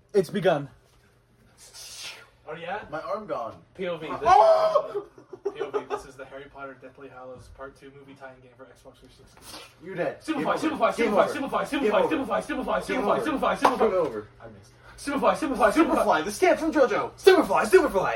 It's begun. Oh yeah? My arm gone. POV. This Oh! POV. This is the Harry Potter Deathly Hallows Part 2 movie tie-in game for Xbox 360. You're dead. Superfly. Game over. I missed. Superfly. The stamp from JoJo. Superfly.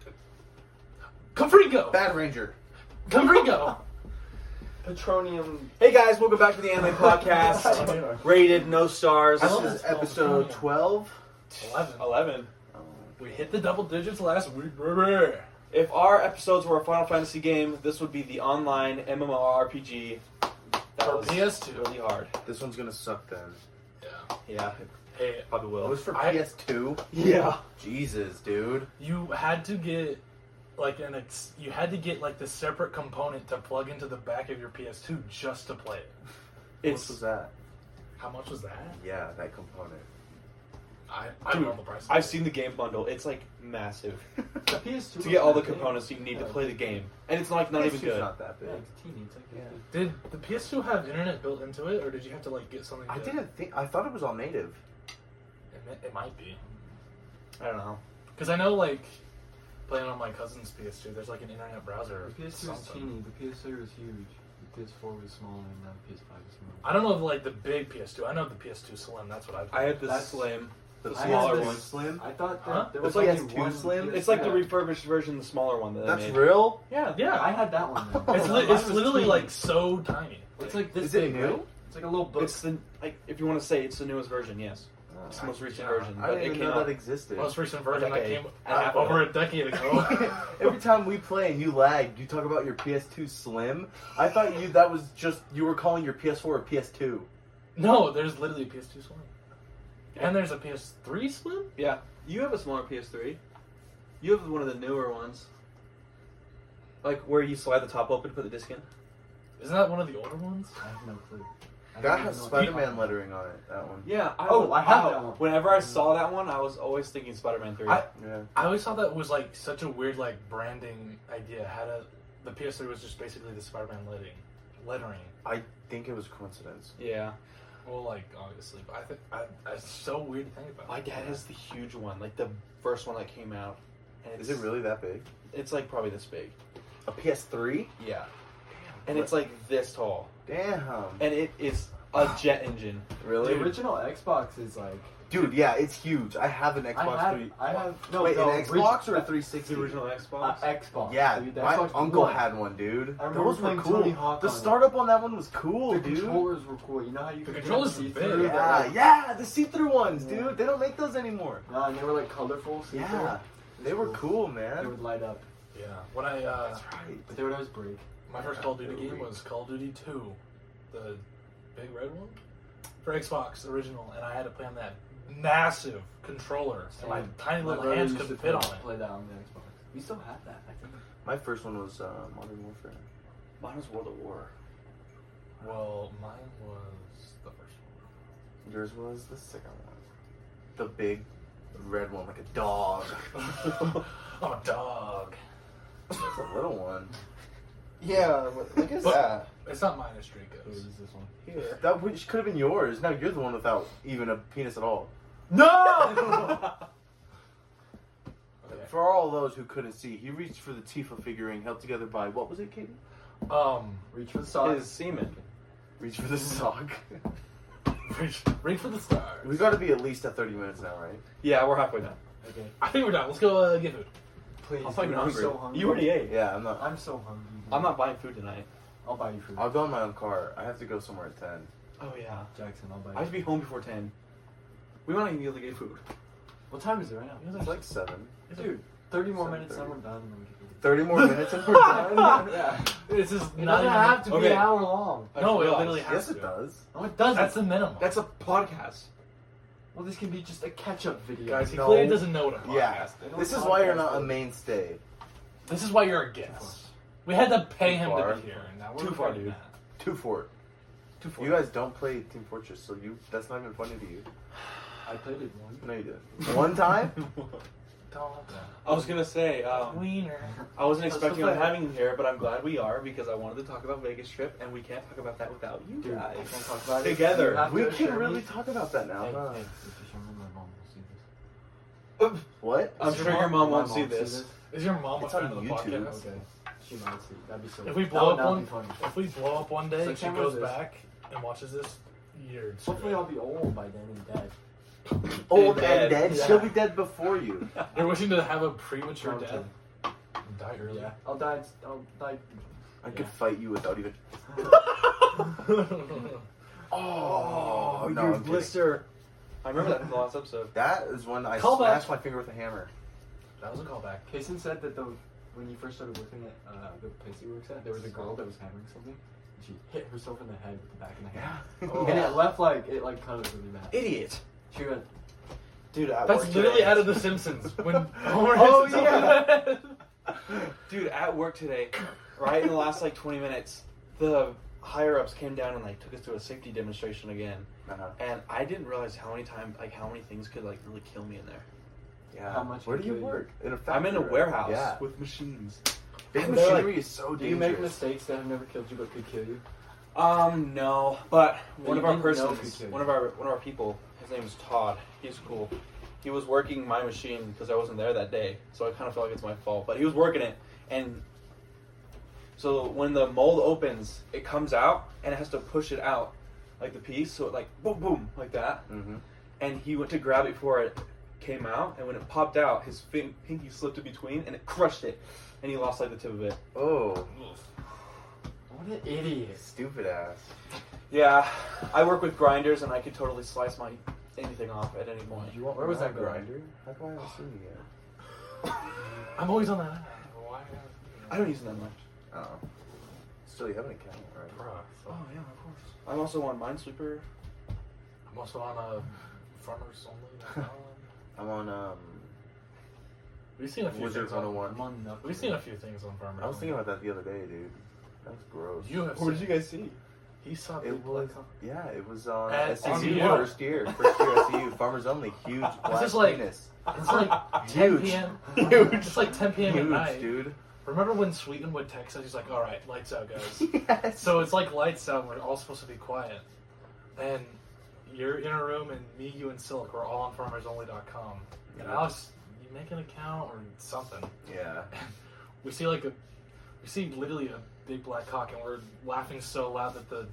Confringo. Bad Ranger. Confringo. Petronium. Hey guys, welcome back to the Anime Podcast. Rated, no stars. This is episode 12. 11. We hit the double digits last week, baby. If our episodes were a Final Fantasy game, this would be the online MMORPG. That For was PS2. really hard. This one's gonna suck then. Yeah, Hey, it probably It will. was for I- PS2? Yeah. Jesus, dude. you had to get like you had to get like the separate component to plug into the back of your PS2 just to play it. What was that? How much was that? Yeah, that component. I don't know the price. I've seen the game bundle. It's like massive. The PS2 To get all the components you need to play the game. And it's like not even PS2's good. not that big. Yeah, it's teeny. It's like Yeah. Did the PS2 have internet built into it, or did you have to like get something? I didn't think. I thought it was all native. It might be, I don't know. because I know like playing on my cousin's PS2, there's like an internet browser. The PS2 is something. teeny. The PS3 was huge. The PS4 was smaller, and now the PS5 is smaller. I don't know like the big PS2. I know the PS2 Slim. That's what I've. I had the That's- Slim. The I had smaller this- one. Slim? I thought that Huh? there was It's like only PS2 one Slim? It's like the yeah. refurbished version, the smaller one that That's I made. real? Yeah. Yeah, I had that one. Then. It's, Mine it's was literally teeny. like so tiny. It's like this Is it big, new? right? It's like a little book. It's the, like, if you want to say it's the newest version, yes. It's the most recent version. I But didn't it even came know out. that existed. Most recent version that decade. came Half over ago. a decade ago. Every time we play and you lag, you talk about your PS2 Slim. I thought that was just you were calling your PS4 a PS2. No, there's literally a PS2 Slim. And there's a PS3 Slim? Yeah. You have a smaller PS3. You have one of the newer ones. Like where you slide the top open to put the disc in. Isn't that one of the older ones? I have no clue. I That don't has even know Spider-Man what- lettering on it. That one. Yeah. I have that one. Whenever I saw that one, I was always thinking Spider-Man 3. I- Yeah. I always thought that was like such a weird like branding idea. The PS3 was just basically the Spider-Man lettering. I think it was coincidence. Yeah. Well, like obviously, but I think it's so weird to think about. My dad has the huge one, like the first one that came out. And Is it really that big? It's like probably this big. A PS3? Yeah. And it's like this tall. Damn. And it is a jet engine. Really? The original Xbox is like. Dude, yeah, it's huge. I have an Xbox 3. I have. No, Wait, no, an Xbox or a orig- 360? The original Xbox. Xbox. Yeah, Dude, the my Xbox uncle One. had one, dude. I remember Those were playing cool. Tony Hawk The on it. startup on that one was cool, The dude. controllers were cool. You know how you The could controllers see were through big. that, Yeah, like- the see-through ones, Yeah. dude. They don't make those anymore. No, and they were like colorful. see-through. Yeah, they were cool, man. They would light up. Yeah. When I That's right. But they would always break. my first Call of Duty game was Call of Duty 2, the big red one for Xbox original, and I had to play on that massive controller, and my tiny My little brother hands used couldn't to fit on play- it. Play that on the Xbox. We still have that, I think. My first one was Modern Warfare. Mine was World of War. Well, mine was the first one. Yours was the second one. The big red one, like a dog. I'm a dog. It's a little one. Yeah, look at that. It's not mine, it's So it Draco's. was this one. Here. That which could have been yours. Now you're the one without even a penis at all. No! For all those who couldn't see, he reached for the Tifa figurine held together by, what was it, Katie? Reach for the side. His semen. Reach for the sock. reach for the stars. We got to be at least at 30 minutes now, right? Yeah, we're halfway done. Okay. I think we're done. Let's go get food. Please. I'm fucking dude, I'm hungry. so hungry. You already ate. Yeah, I'm not. I'm so hungry. dude. I'm not buying food tonight. I'll buy you food. I'll go in my own car. I have to go somewhere at 10. Oh yeah. Jackson, I'll buy you I have to be home before 10. We might not even be able to get food. What time is it right now? It's like 7. Dude, 30 more minutes 7:30. and we're done. 30 more minutes and we're done? Yeah. This is It not doesn't even have to be Okay. an hour long. No, it realized. literally has Yes, to. it does. No, it doesn't. That's the minimum. That's a podcast. Well, this can be just a catch-up video. Guys, he No. clearly doesn't know what a podcast Yeah. is. This is why you're not a mainstay. This is why you're a guest. We had to pay Too him far. to be here. And now we're Too far, regretting dude. that. Two Fort. Too far. You guys don't play Team Fortress, so that's not even funny to you. I played it once. No, you did. One time? Don't. I was gonna say, Wiener. I wasn't That's expecting the on thing. having you here, but I'm glad we are because I wanted to talk about Vegas trip, and we can't talk about that without you Dude, guys. I can't talk about it. Together. You have We to can assure really me. talk about that now. Hey, huh? hey, just show me my mom will see this. What? I'm Is sure your your mom won't My see mom this. sees Is your mom a It's on fan of the YouTube. podcast? Okay. She might see. That'd be so. If we that blow would up not one, be funny. if we blow up one day, So and she camera goes this. back and watches this, you're Hopefully, I'll be old by then and dead. Old Dead. and dead? Yeah. She'll be dead before you. You're wishing to have a premature I'm death. kidding. Die early. Yeah, I'll die. I could fight you without even. Oh, no, your I'm kidding. blister. I remember that from the last episode. That is when I Call back. smashed my finger with a hammer. That was a callback. Kason said that when you first started working at the place he works at, there was a girl that was hammering something. And she hit herself in the head with the back of the hammer. Yeah. Oh. And it left cut it really bad. Idiot. She went, Dude, at That's work literally today- out of The Simpsons. When Homer Oh, hits himself in the head. Dude, at work today, right in the last like 20 minutes, the higher ups came down and like took us to a safety demonstration again. Uh-huh. And I didn't realize how many things could like really kill me in there. Yeah. How much Where do you could you- work? In a I'm in a factory, right? warehouse Yeah. with machines. Big And they're, machinery like, is so do you make dangerous. mistakes that have never killed you but could kill you? No, but one you of our didn't know persons, could kill you. one of our people, his name is Todd. He's cool. He was working my machine because I wasn't there that day, so I kind of feel like it's my fault. But he was working it, and so when the mold opens, it comes out, and it has to push it out, like the piece, so it like boom, boom, like that. Mm-hmm. And he went to grab it before it came out, and when it popped out, his pinky slipped in between, and it crushed it, and he lost like the tip of it. Oh, What an idiot. stupid ass. Yeah, I work with grinders, and I could totally slice anything off at any point. You want Where was that grinder? grinder? How come I haven't seen you yet? I'm always on that. Why? I don't use them that much. Oh. Still, you have an account, right? Bruh. Oh yeah, of course. I'm also on Minesweeper. I'm also on Farmers Only. I'm on We've seen a few Wizards things on. 101. I'm on nothing. We've seen a few things on Farmers. I was thinking Only. about that the other day, dude. That was gross. You have. What did you guys see? He saw. It was, yeah, it was on At SEU SEU. first year SEU. Farmers Only, huge black just like- penis. It's like 10 Huge. p.m. Huge. It's like 10 p.m. at Huge, night. dude. Remember when Sweeten would text us? He's like, "All right, lights out, guys." Yes. So it's like lights out. We're all supposed to be quiet, and you're in a room, and me, you, and Silk are all on FarmersOnly.com. And Alex, you make an account or something. Yeah. We see literally a big black cock, and we're laughing so loud that the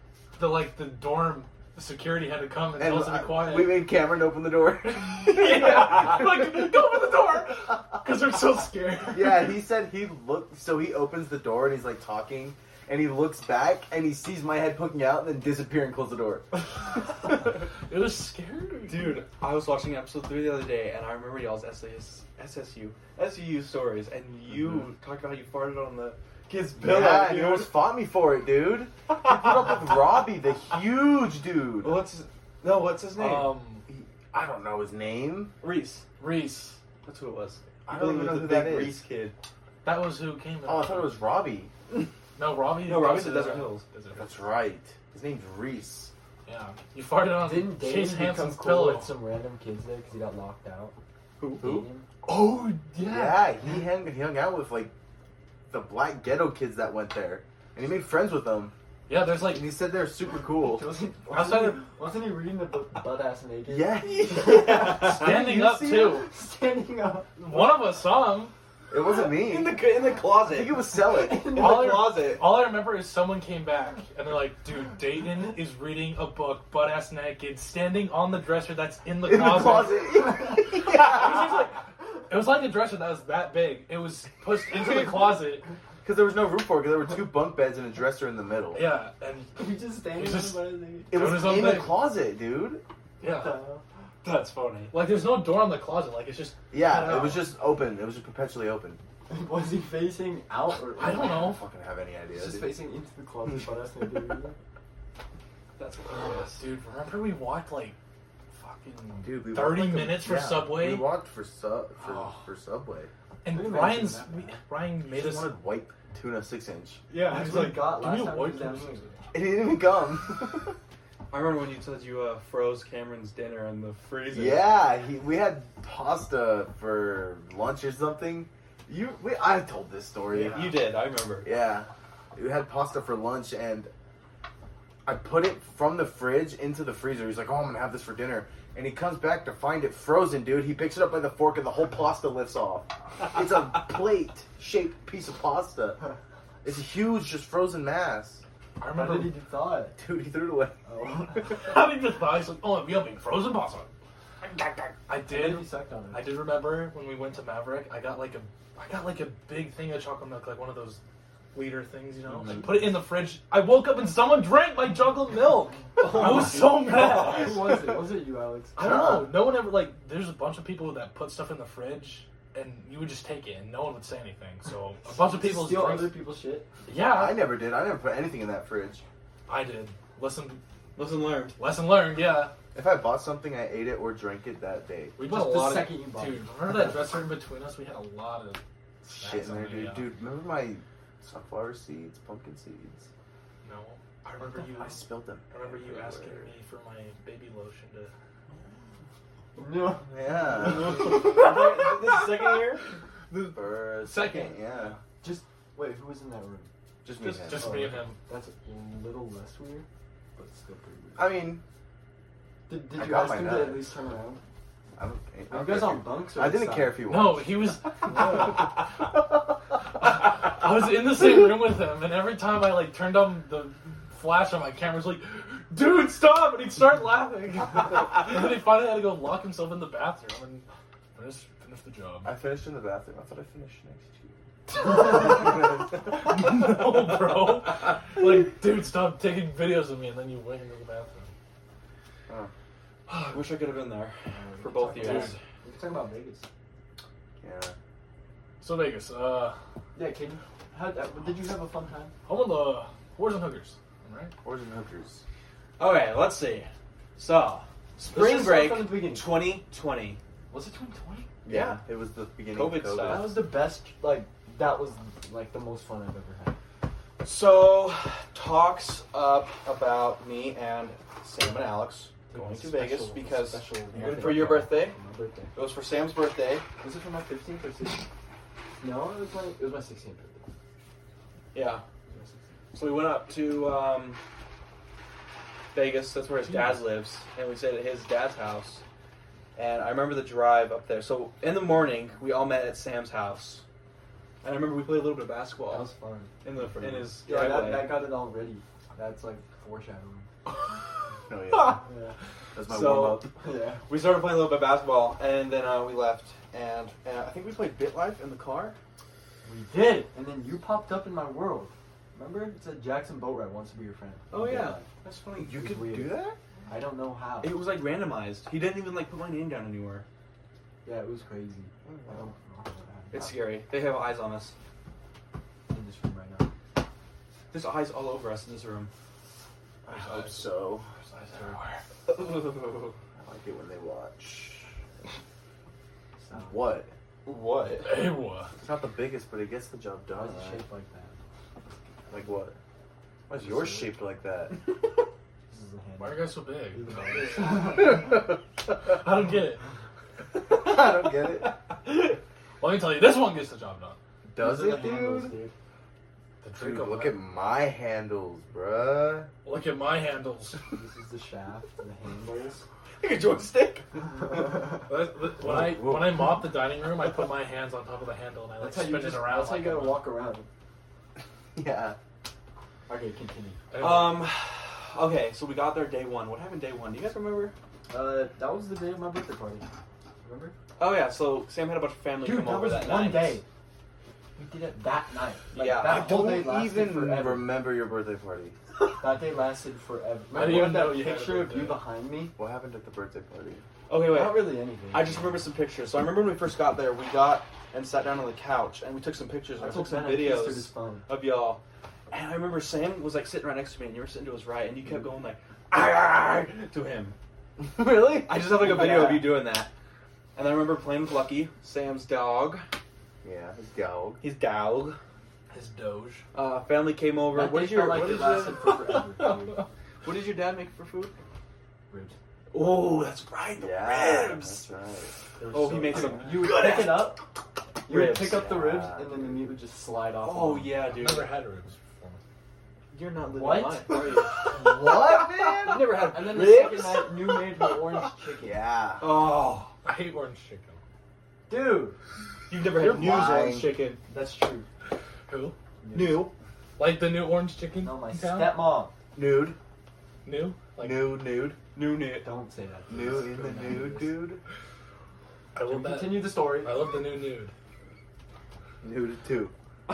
dorm security had to come and tell us to be quiet. we made Cameron open the door. Yeah, like go open the door because we're so scared. Yeah, he said he looked. So he opens the door and he's like talking, and he looks back and he sees my head poking out, and then disappear and close the door. It was scary, Dude, I was watching episode 3 the other day, and I remember y'all's SEU stories, and you talked about how you farted on the kid's pillow. Yeah, dude. he almost fought me for it, dude. He put up with Robbie, the huge dude. What's his name? I don't know his name. Reese. Reese. That's who it was. I You don't believe even it know was who the that big is. Reese kid. That was who came. Oh, I thought it was Robbie. No, Robbie. No, Robbie's goes at to Desert Hills. That's right. His name's Reese. Yeah, you farted on Didn't Chase Dane become Hansen's cool pillow. with some random kids there because he got locked out? Who? Dane? Oh Yeah, he hung out with like the black ghetto kids that went there, and he made friends with them. Yeah, there's like And he said they're super cool. Wasn't he reading the book Butt Ass Naked? Yeah. standing You up see too. him? Standing up. One of us saw him. It wasn't me. in the I closet. think it was Selick. in the All I- closet. All I remember is someone came back and they're like, "Dude, Dayton is reading a book, butt ass naked, standing on the dresser that's in the In the closet." closet. Yeah. It was like a dresser that was that big. It was pushed into the closet. Because there was no room for it. Because there were 2 bunk beds and a dresser in the middle. Yeah, and He just standing He's on just- the Butt Ass Naked. It was Doing his own in the thing. closet, dude. yeah, That's funny. like there's no door on the closet. Like it's just Yeah, it was just open. It was just perpetually open. Was he facing out or? I don't I know. don't fucking have any idea. Just dude. facing into the closet, Butt Ass Naked. reading? That's hilarious. Dude, remember we walked like fucking Dude, we 30 walked like minutes for Subway? We walked for Oh. for Subway. and Wait a minute, Ryan's isn't that bad? Ryan He made just us. wanted white tuna 6-inch. Yeah, That's he's what like, he got give last me a time. white he was down tuna. here. And he didn't even come. I remember when you said you froze Cameron's dinner in the freezer. Yeah, we had pasta for lunch or something. I told this story. Yeah. You did, I remember. Yeah, we had pasta for lunch, and I put it from the fridge into the freezer. He's like, oh, I'm going to have this for dinner. And he comes back to find it frozen, dude. He picks it up by the fork and the whole pasta lifts off. It's a plate-shaped piece of pasta. It's a huge, just frozen mass. I How remember. did he thaw it? Dude, he threw it away. Oh. How did you just buy? He's like, oh, yummy, frozen pasta. I And did. then he sucked on it. I did remember when we went to Maverick. I got like a big thing of chocolate milk, like one of those liter things, you know. Mhm. I put it in the fridge. I woke up and someone drank my chocolate milk. I was so mad. Who was it? Was it you, Alex? I don't know. No one ever like. There's a bunch of people that put stuff in the fridge, and you would just take it, and no one would say anything. So a bunch of people steal drank- other people's shit. Yeah, I never did. I never put anything in that fridge. I did. Lesson learned. Yeah, If I bought something, I ate it or drank it that day. we Just put a the lot second of. you bought Dude, it. remember that dresser in between us? We had a lot of Shit snacks in there, on dude. yeah. Dude, remember my sunflower seeds, pumpkin seeds? No, I remember you. I spilled them. I remember you asking me for my baby lotion to. No. Yeah. This is second year? For a Second. yeah. Wait, who was in that room? Just me. man. Just me and him. That's a little less weird, but still pretty weird. I mean, Did I you got ask my him nut. to at least turn around? I don't. Are you guys on bunks? Or I didn't inside? care if he was. No, he was. I was in the same room with him, and every time I like turned on the flash on my camera, was like, "Dude, stop!" and he'd start laughing. And then he finally had to go lock himself in the bathroom and finish the job. I finished in the bathroom. I thought I finished next to you. No, bro. Like, dude, stop taking videos of me, and then you went into the bathroom. I wish I could have been there We for can both talk years. about- We can talk about Vegas. Yeah. So Vegas, Yeah, Katie, did you have a fun time? home of the whores and hookers, right? Whores and hookers. Okay, let's see. So, Let's spring just start break from the beginning. 2020. Was it 2020? Yeah. It was the beginning COVID of COVID. style. That was the best. That was the most fun I've ever had. So, talks up about me and Sam and Alex going to Vegas because for your birthday. My birthday. It was for Sam's birthday. Was it for my 15th or 16th? No, it was my 16th birthday. Yeah. So we went up to Vegas. That's where his dad lives, and we stayed at his dad's house. And I remember the drive up there. So in the morning, we all met at Sam's house, and I remember we played a little bit of basketball That was fun. in his Yeah, driveway. that got it all ready. That's like foreshadowing. Oh, yeah. Yeah. That's my So- warm up. Yeah. We started playing a little bit of basketball, and then we left. And I think we played BitLife in the car. We did, and then you popped up in my world. Remember? It said Jackson Boatwright wants to be your friend. Oh Okay. yeah, that's funny. You It was could weird. do that? I don't know how. It was like randomized. He didn't even like put my name down anywhere. Yeah, it was crazy. I don't know how that happened. It's scary. They have eyes on us. in this room right now. There's eyes all over us in this room. I hope so. There's eyes everywhere. I like it when they watch. So, What? What? Hey, what? It's not the biggest, but it gets the job why done. is it right? shaped like that? Like what? Why is yours shaped like that? This is the hand. Why are you guys so big? I I don't get it. don't get it. Well, let me tell you, this one gets the job done. Does These are it, the handles, dude? The Dude, trick of look that- at my handles, bruh. Look at my handles. This is the shaft and the handles. Like a joystick. When I mop the dining room, I put my hands on top of the handle and I like That's how spin you it around. That's how you like gotta a- walk around. Yeah. Okay, continue. Anyway. Okay, so we got there day one. What happened day one? Do you guys remember? That was the day of my birthday party. Remember? Oh yeah, so Sam had a bunch of family Dude, come that over was that one night. day. We did it that night. Like, Yeah. that I whole day don't lasted even forever. remember your birthday party. That day lasted forever. I didn't Remember even that know you had a picture of you birthday. behind me? What happened at the birthday party? Okay, wait. Not really anything. I just remember some pictures. So I remember when we first got there, we got and sat down on the couch and we took some pictures. And I took some His videos phone. of y'all. And I remember Sam was like sitting right next to me, and you were sitting to his right, and you kept going like "Arr!" to him. Really? I just have like a video of you doing that. And then I remember playing with Lucky, Sam's dog. Yeah, his dog. His dog. His doge. Family came over. That What day did your felt like what it did lasted your- forever, dude. What did your dad make for food? Ribs. Oh, that's right, the Yeah, ribs. that's right. They were Oh, so he makes good. some You would good pick ass it up. You would ribs. pick up the ribs, Yeah. and then the meat would just slide off. Oh of them. yeah, I've dude. never had ribs before. You're not living What? life, are you? What, man? You've never had And then the ribs? second night, New made me orange chicken. Yeah. Oh, I hate orange chicken. Dude, you've never You're had News lying. orange chicken. that's true. Who? New. Like the new orange chicken? No, my in town? stepmom. Nude. New? Like, Nude. New. Don't say that. Nude in the nude, dude. I love that. Continue the story. I love the new nude. Nude too.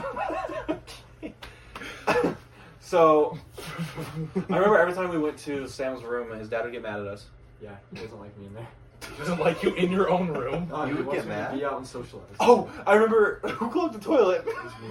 So, I remember every time we went to Sam's room, his dad would get mad at us. Yeah, he doesn't like me in there. He doesn't like you in your own room. No, You he would wants get me to mad? be out and socialize. Oh, I remember who clogged the toilet.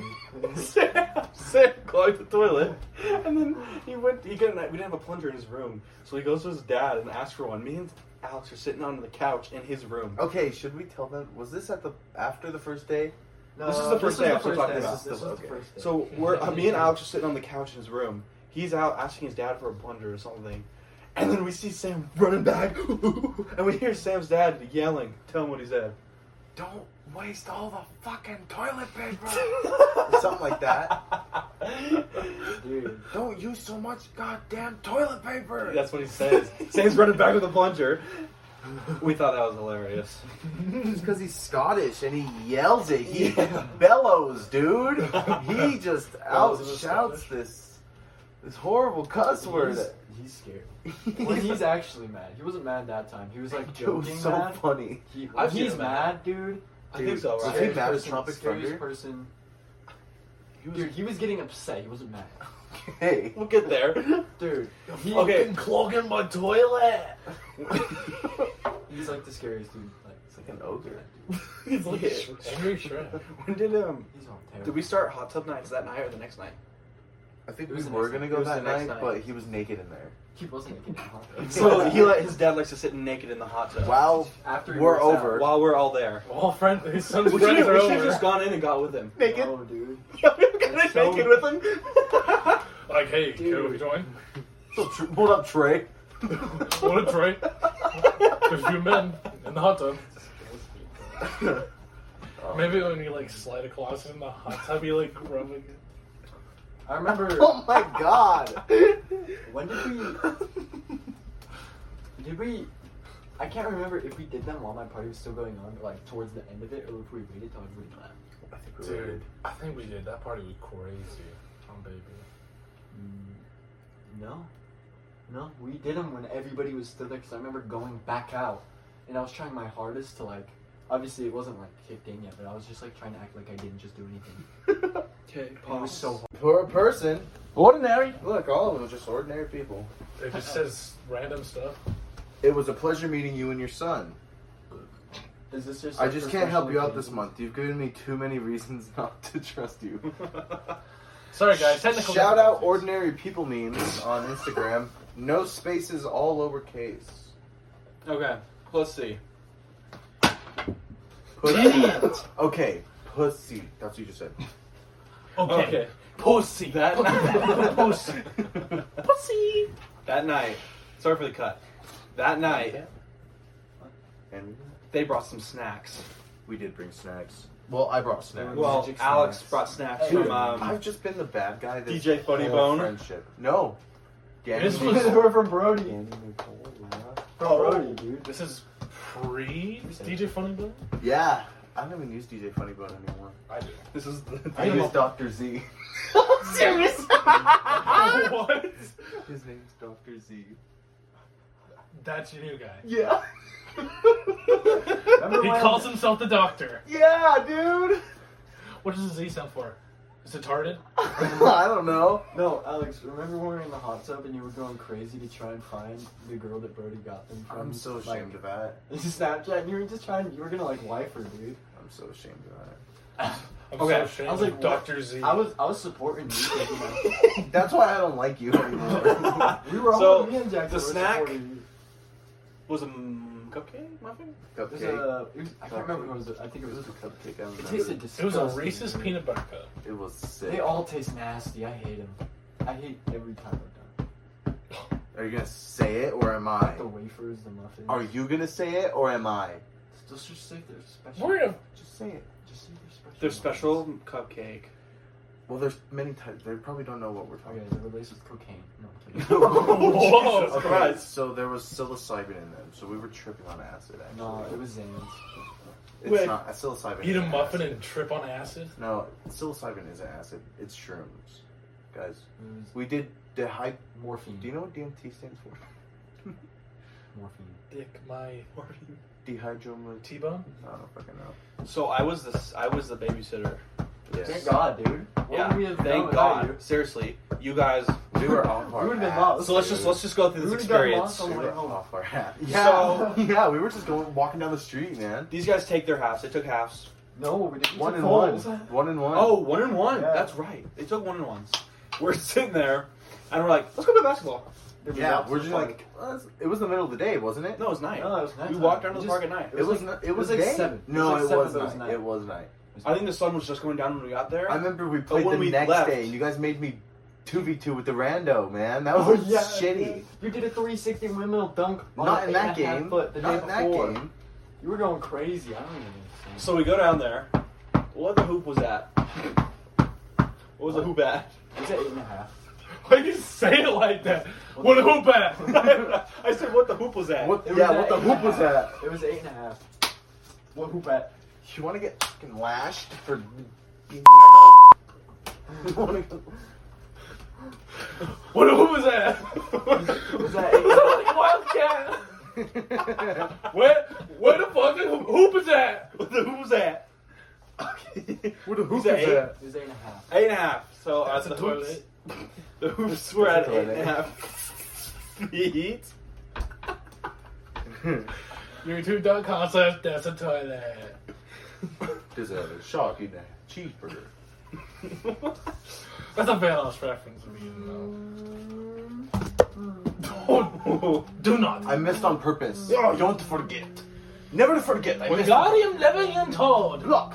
Sam clogged the toilet, and then we didn't have a plunger in his room, so he goes to his dad and asks for one. Me and Alex are sitting on the couch in his room. Okay, should we tell them? Was this after the first day? No, This is the first day I'm still talking about. This was the Okay. first day. So me and Alex are sitting on the couch in his room. He's out asking his dad for a plunger or something, and then we see Sam running back, and we hear Sam's dad yelling, "Tell him what he said." Don't waste all the fucking toilet paper. Something like that. Dude. Don't use so much goddamn toilet paper. That's what he says. Sam's running back with a plunger. We thought that was hilarious. It's because he's Scottish and he yells it. He bellows, dude. He just Bellows in the outshouts Scottish. this horrible cuss word. He's scared. When he's actually mad. He wasn't mad that time. He was like It was joking so mad. funny. When I've seen he's him mad, dude. I think so, Was right? he Scariest mad at person, Tropic scariest Thunder? person. Dude, he was getting upset. He wasn't mad. Hey. We'll get there. Dude, he, Okay. Clogging my toilet. he's like the scariest dude. Like, it's like An ogre. He's like Yeah. angry shrimp. When did He's on terror. did we start hot tub nights that night or the next night? I think It we was the were next gonna night. go It was that the next night, night. but he was naked in there. He wasn't getting hot. So his dad likes to sit naked in the hot tub. Wow. After he We're works over. out. While we're all there. All his son's We friends should are have over. just gone in and got with him. Naked. No, dude. Got so- naked with him. Like, hey, Dude. can we join? What up, Trey? What a tray. There's a few men in the hot tub. Maybe when you like slide across in the hot tub, you like rub it. I remember. Oh my god. When did we? I can't remember if we did them while my party was still going on, or like towards the end of it, or if we waited till everybody left. I think we were. Dude, I think we did. That party was crazy. Oh, baby. No, we did them when everybody was still there. Because I remember going back out, and I was trying my hardest to like. Obviously, it wasn't like kicked in yet, but I was just like trying to act like I didn't just do anything. Okay, And it was so hard. For a person. ordinary. Look, all of them are just ordinary people. It just says random stuff. It was a pleasure meeting you and your son. Is this just? I like, just for can't help special you out this occasions? month. You've given me too many reasons not to trust you. Sorry, guys. Technical Shout out difficulties. ordinary people memes on Instagram. No spaces, all lowercase. Okay, let's see. Pussy. Okay, pussy. That's what you just said. Okay. Pussy. That Pussy. Pussy. That night. Sorry for the cut. That night, And they brought some snacks. we did bring snacks. Well, I brought snacks. Well, Magic Alex snacks. brought snacks Dude, from I've just been the bad guy. This DJ Funny whole Bone. Friendship. No. Danny This Nicole. was- They were from Brody. Danny Nicole, yeah. From Brody, dude. This is pre DJ Funny Bone? Yeah. I don't even use DJ Funny Bone anymore. I do. This is I use Dr. Z. serious. What? His name's Dr. Z. That's your new guy. Yeah. Remember He when- calls himself the doctor. Yeah, dude. What does the Z stand for? Is it retarded? I don't know. No, Alex, remember when we were in the hot tub and you were going crazy to try and find the girl that Brody got them from? I'm so ashamed of that. Like, Snapchat, and you were just trying, you were gonna like wife her, dude. I'm so ashamed of that. I'm Okay, so ashamed I was like, of Dr. Z. I was supporting you. Thinking, That's why I don't like you anymore. like, we were all So, me and Jackson the were snack- supporting you. Was a cupcake muffin? It was I can't remember what it was. I think it It was. was a cupcake. I It remember. tasted It was disgusting. a Reese's peanut butter cup. It was sick. They all taste nasty. I hate them. I hate every time I've done. Are you gonna say it or am I? The wafers, the muffins. Are you gonna say it or am I? Just say they're special. We're gonna. Just say it. Just say they're special. Their special cupcake. Well, there's many types. They probably don't know what we're talking Okay, they were laced with cocaine. No, I'm kidding. Whoa. Jesus Okay, Christ. so there was psilocybin in them, so we were tripping on acid. Actually, No, it was Zans. It's Wait. not psilocybin. Eat a isn't muffin acid. and trip on acid? No, psilocybin isn't acid. It's shrooms, guys. It was We did the high. morphine. Do you know what DMT stands for? Morphine. Dick, my Dehydromo. T-bone? I don't fucking know. So I was the babysitter. Yes. Thank God, dude. What Yeah, would we have done thank without God. Seriously, you guys. We were off our We would've been ass, lost. So let's just go through We this would've got experience. lost on We the were way home. off our ass. So- Yeah, we were just walking down the street, man. These guys take their halves. They took halves. No, we didn't. One We and took one. fulls. 1 and 1. Oh, 1 and 1. Yeah. That's right. They took 1 and 1s. We're sitting there, and we're like, let's go play basketball. It was yeah, up we're to just the like, it was the middle of the day, wasn't it? No, it was night. No, it was We nighttime. walked down to We the park at night. It was like day? 7. No, It was it like was 7, but it was night. night. It was night. I think the sun was just going down when we got there. I remember we played when the we next left- day, and you guys made me 2v2 with the rando, man. That Oh was yeah, shitty. You did a 360 windmill dunk. On Not an in that 8.5 game. Foot the Not day in that before. game. You were going crazy. I don't even understand. So we go down there. What the hoop was at? What was the hoop at? It was at 8.5. Why do you say it like that? What a hoop at? I said what the hoop was at. What? It was Yeah, at what the hoop was 8.5. at? It was 8.5. What hoop at? You want to get fucking lashed for being? What a hoop is that? It was at 8.5. Wildcat. Where the fuck hoop is that? What the hoop was at? What the hoop Is that is eight? at? It was 8.5. 8.5. So That's the a hoops. toilet. The hoops were at That's a toilet. 8.5 feet. Your 2 dunk contest, that's a toilet. There's a shark in a cheeseburger. That's a Vanos reference for me, though. Do not. I missed on purpose. Don't forget. Never to forget. I missed. Wingardium Leviosa. Block.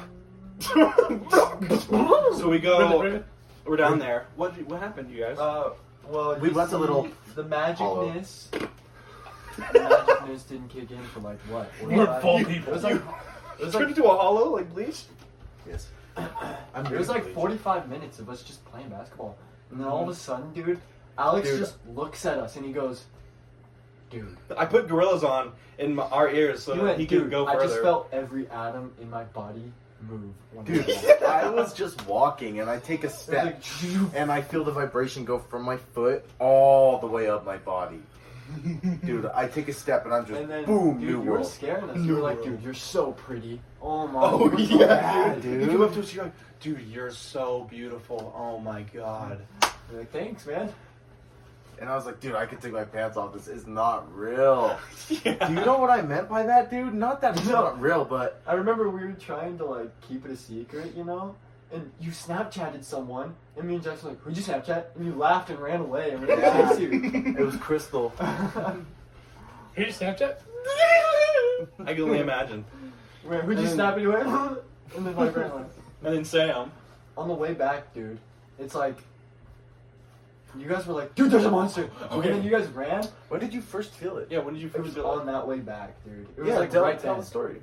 So we go. Really? We're down there. What happened, you guys? Well, We you went a see, little The hollow. magicness. The magicness didn't kick in for like what? We're full 45? people. It was like. It was Turned like. into a hollow, like Bleach? Yes. It was like 45 minutes of us just playing basketball, and then all of a sudden, dude, Alex Dude. just looks at us and he goes, "Dude." I put gorillas on in our ears so He that went, he could "Dude, go I further. just felt every atom in my body move. When Dude, I walked." I was just walking and I take a It was step like, and I feel the vibration go from my foot all the way up my body. Dude, I take a step and I'm just and then, boom, dude, new you were world. scaring us. New You were like, world. "Dude, you're so pretty." Oh my. Oh, you were so yeah, bad, dude. You come up to us, you're like, dude, you're so beautiful. Oh my god. You're like, "Thanks, man." And I was like, dude, I can take my pants off. This is not real. Yeah. Do you know what I meant by that, dude? Not that it's not real, but I remember we were trying to like keep it a secret, you know. And you Snapchatted someone, and me and Jackson were like, "Who'd you Snapchat?" And you laughed and ran away, and we didn't chase you. it was Crystal. Here's Snapchat. I can only imagine. Wait, who'd you snap anyway? And then like ran away. And then Sam. On the way back, dude, it's like you guys were like, "Dude, there's a monster!" Okay. And then you guys ran. When did you first feel it? Yeah, when did you It first was feel on that way back, dude. It was Yeah, like tell, right tell then. the story.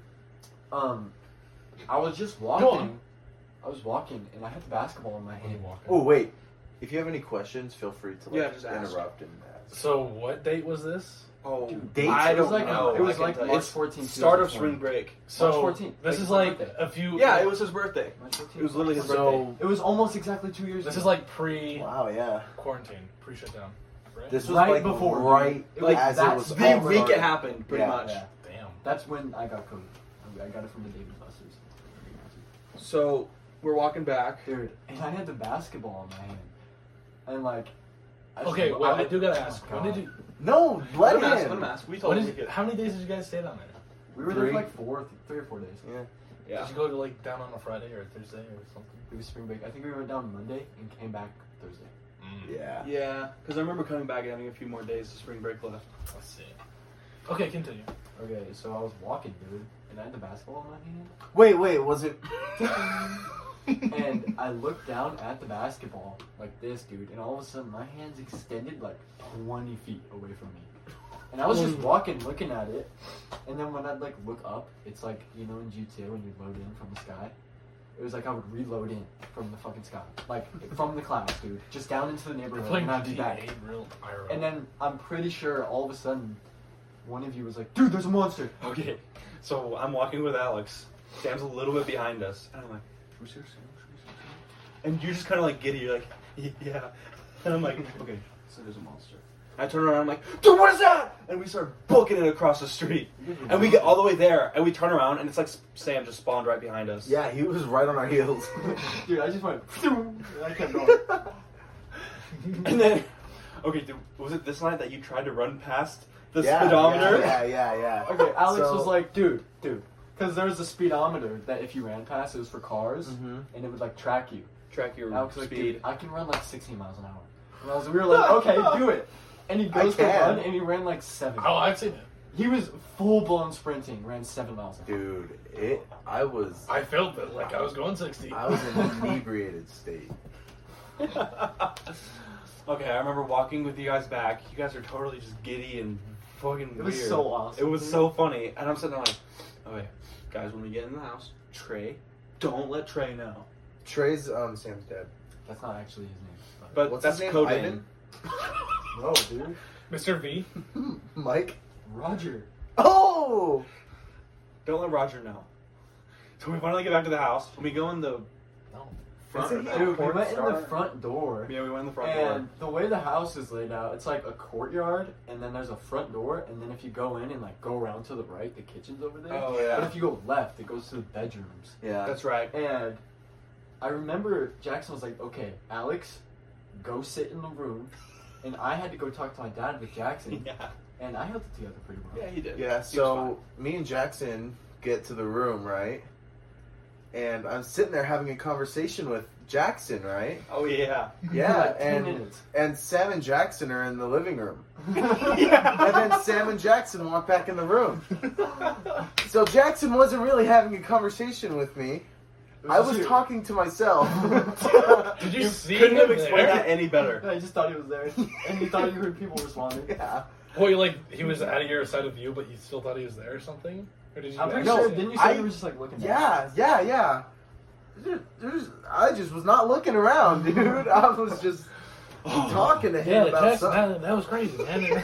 I was just Go walking. on. I was walking, and I had the basketball in my hand. Oh, wait. If you have any questions, feel free to Yeah, just ask. interrupt and ask. So what date was this? Oh, Dude, dates? I It was don't like know. it was I can like tell you. March It's 14th. start of 2020. spring break. So March 14th. this Like is my like birthday. a few. Yeah, it was his birthday. March 14th. It was literally his birthday. So, It was almost exactly 2 years. This ago. is like pre-quarantine, wow, yeah. pre-shutdown. Right? This was Right like before, dude. right It was- as it that's was the The all week it starting. happened, pretty Yeah. much. Yeah. Damn. That's when I got COVID. I got it from the David Busters. So we're walking back. Dude, and I had the basketball in my hand. And like I just- Okay, well, I do gotta oh ask. my When did God. you? No, let Let him ask. him. Let him ask. We When told him did to you get. how many days did you guys stay down there? We were there Three. for like 3 or 4 days. Yeah. Yeah. Did you go to like down on a Friday or a Thursday or something? It was spring break. I think we went down Monday and came back Thursday. Yeah. Yeah, because I remember coming back and having a few more days of spring break left. Let's see. Okay, continue. Okay, so I was walking, dude, and I had the basketball in my hand. Wait, was it? And I looked down at the basketball like this, dude, and all of a sudden my hands extended like 20 feet away from me. And I was just walking, looking at it, and then when I'd like look up, it's like, you know, in GTA when you load in from the sky, it was like I would reload in from the fucking sky, like from the clouds, dude, just down into the We're neighborhood, playing and I'd be back. GTA real IRL. And then I'm pretty sure all of a sudden, one of you was like, "Dude, there's a monster." Okay, so I'm walking with Alex. Sam's a little bit behind us, and I'm like, "Should we see Sam? Should we see Sam?" And you're just kind of like giddy. You're like, "Yeah," and I'm like, "Okay, so there's a monster." I turn around. I'm like, "Dude, what is that?" And we start booking it across the street, and we get all the way there, and we turn around, and it's like Sam just spawned right behind us. Yeah, he was right on our heels. Dude, I just went, and I kept going. And then, okay, dude, was it this night that you tried to run past the Yeah, speedometer? Yeah. Okay, Alex So- was like, dude, because there was a speedometer that if you ran past, it was for cars, Mhm. and it would like track you. Track your Alex was like, speed. dude, I can run like 16 miles an hour. And we were like, okay, do it. And he goes to can. run, and he ran like 7. Oh, I've seen it. He was full blown sprinting, ran 7 miles an hour. Dude, I was I felt it like I was going 60. in an inebriated state. Okay, I remember walking with you guys back. You guys are totally just giddy and fucking It was weird. so awesome. It was so funny. And I'm sitting there like, okay, guys, when we get in the house, Trey, don't let Trey know. Trey's Sam's dad. That's not actually his name. But What's that's his name? code Ivan? name. No, dude. Mr. V. Mike. Roger. Oh. Don't let Roger know. So we finally get back to the house. And we go in the No. front. Isn't he or a back? Dude, we porn went in star? the front door. Yeah, we went in the front And door. the way the house is laid out, it's like a courtyard, and then there's a front door, and then if you go in and like go around to the right, the kitchen's over there. Oh, But yeah. if you go left, it goes to the bedrooms. Yeah. That's right. And I remember Jackson was like, "Okay, Alex, go sit in the room," and I had to go talk to my dad with Jackson, Yeah. and I held it together pretty well. Yeah, he did. Yeah, He was so me and Jackson get to the room, right? And I'm sitting there having a conversation with Jackson, right? fine. Oh, yeah. Yeah, Like 10 and minutes. and Sam and Jackson are in the living room. Yeah. And then Sam and Jackson walk back in the room. So Jackson wasn't really having a conversation with me. I was just- talking to myself. Did you, see Couldn't him have explained there? that any better. I just thought he was there, and you thought you heard people responding. Yeah. Well, like he was out of your side of view, but you still thought he was there or something? Or did you? I'm pretty No, sure. Didn't you say I- you were just like looking? Yeah. I just was not looking around, dude. I was just talking to him Yeah, about Jackson, something. that was crazy, man.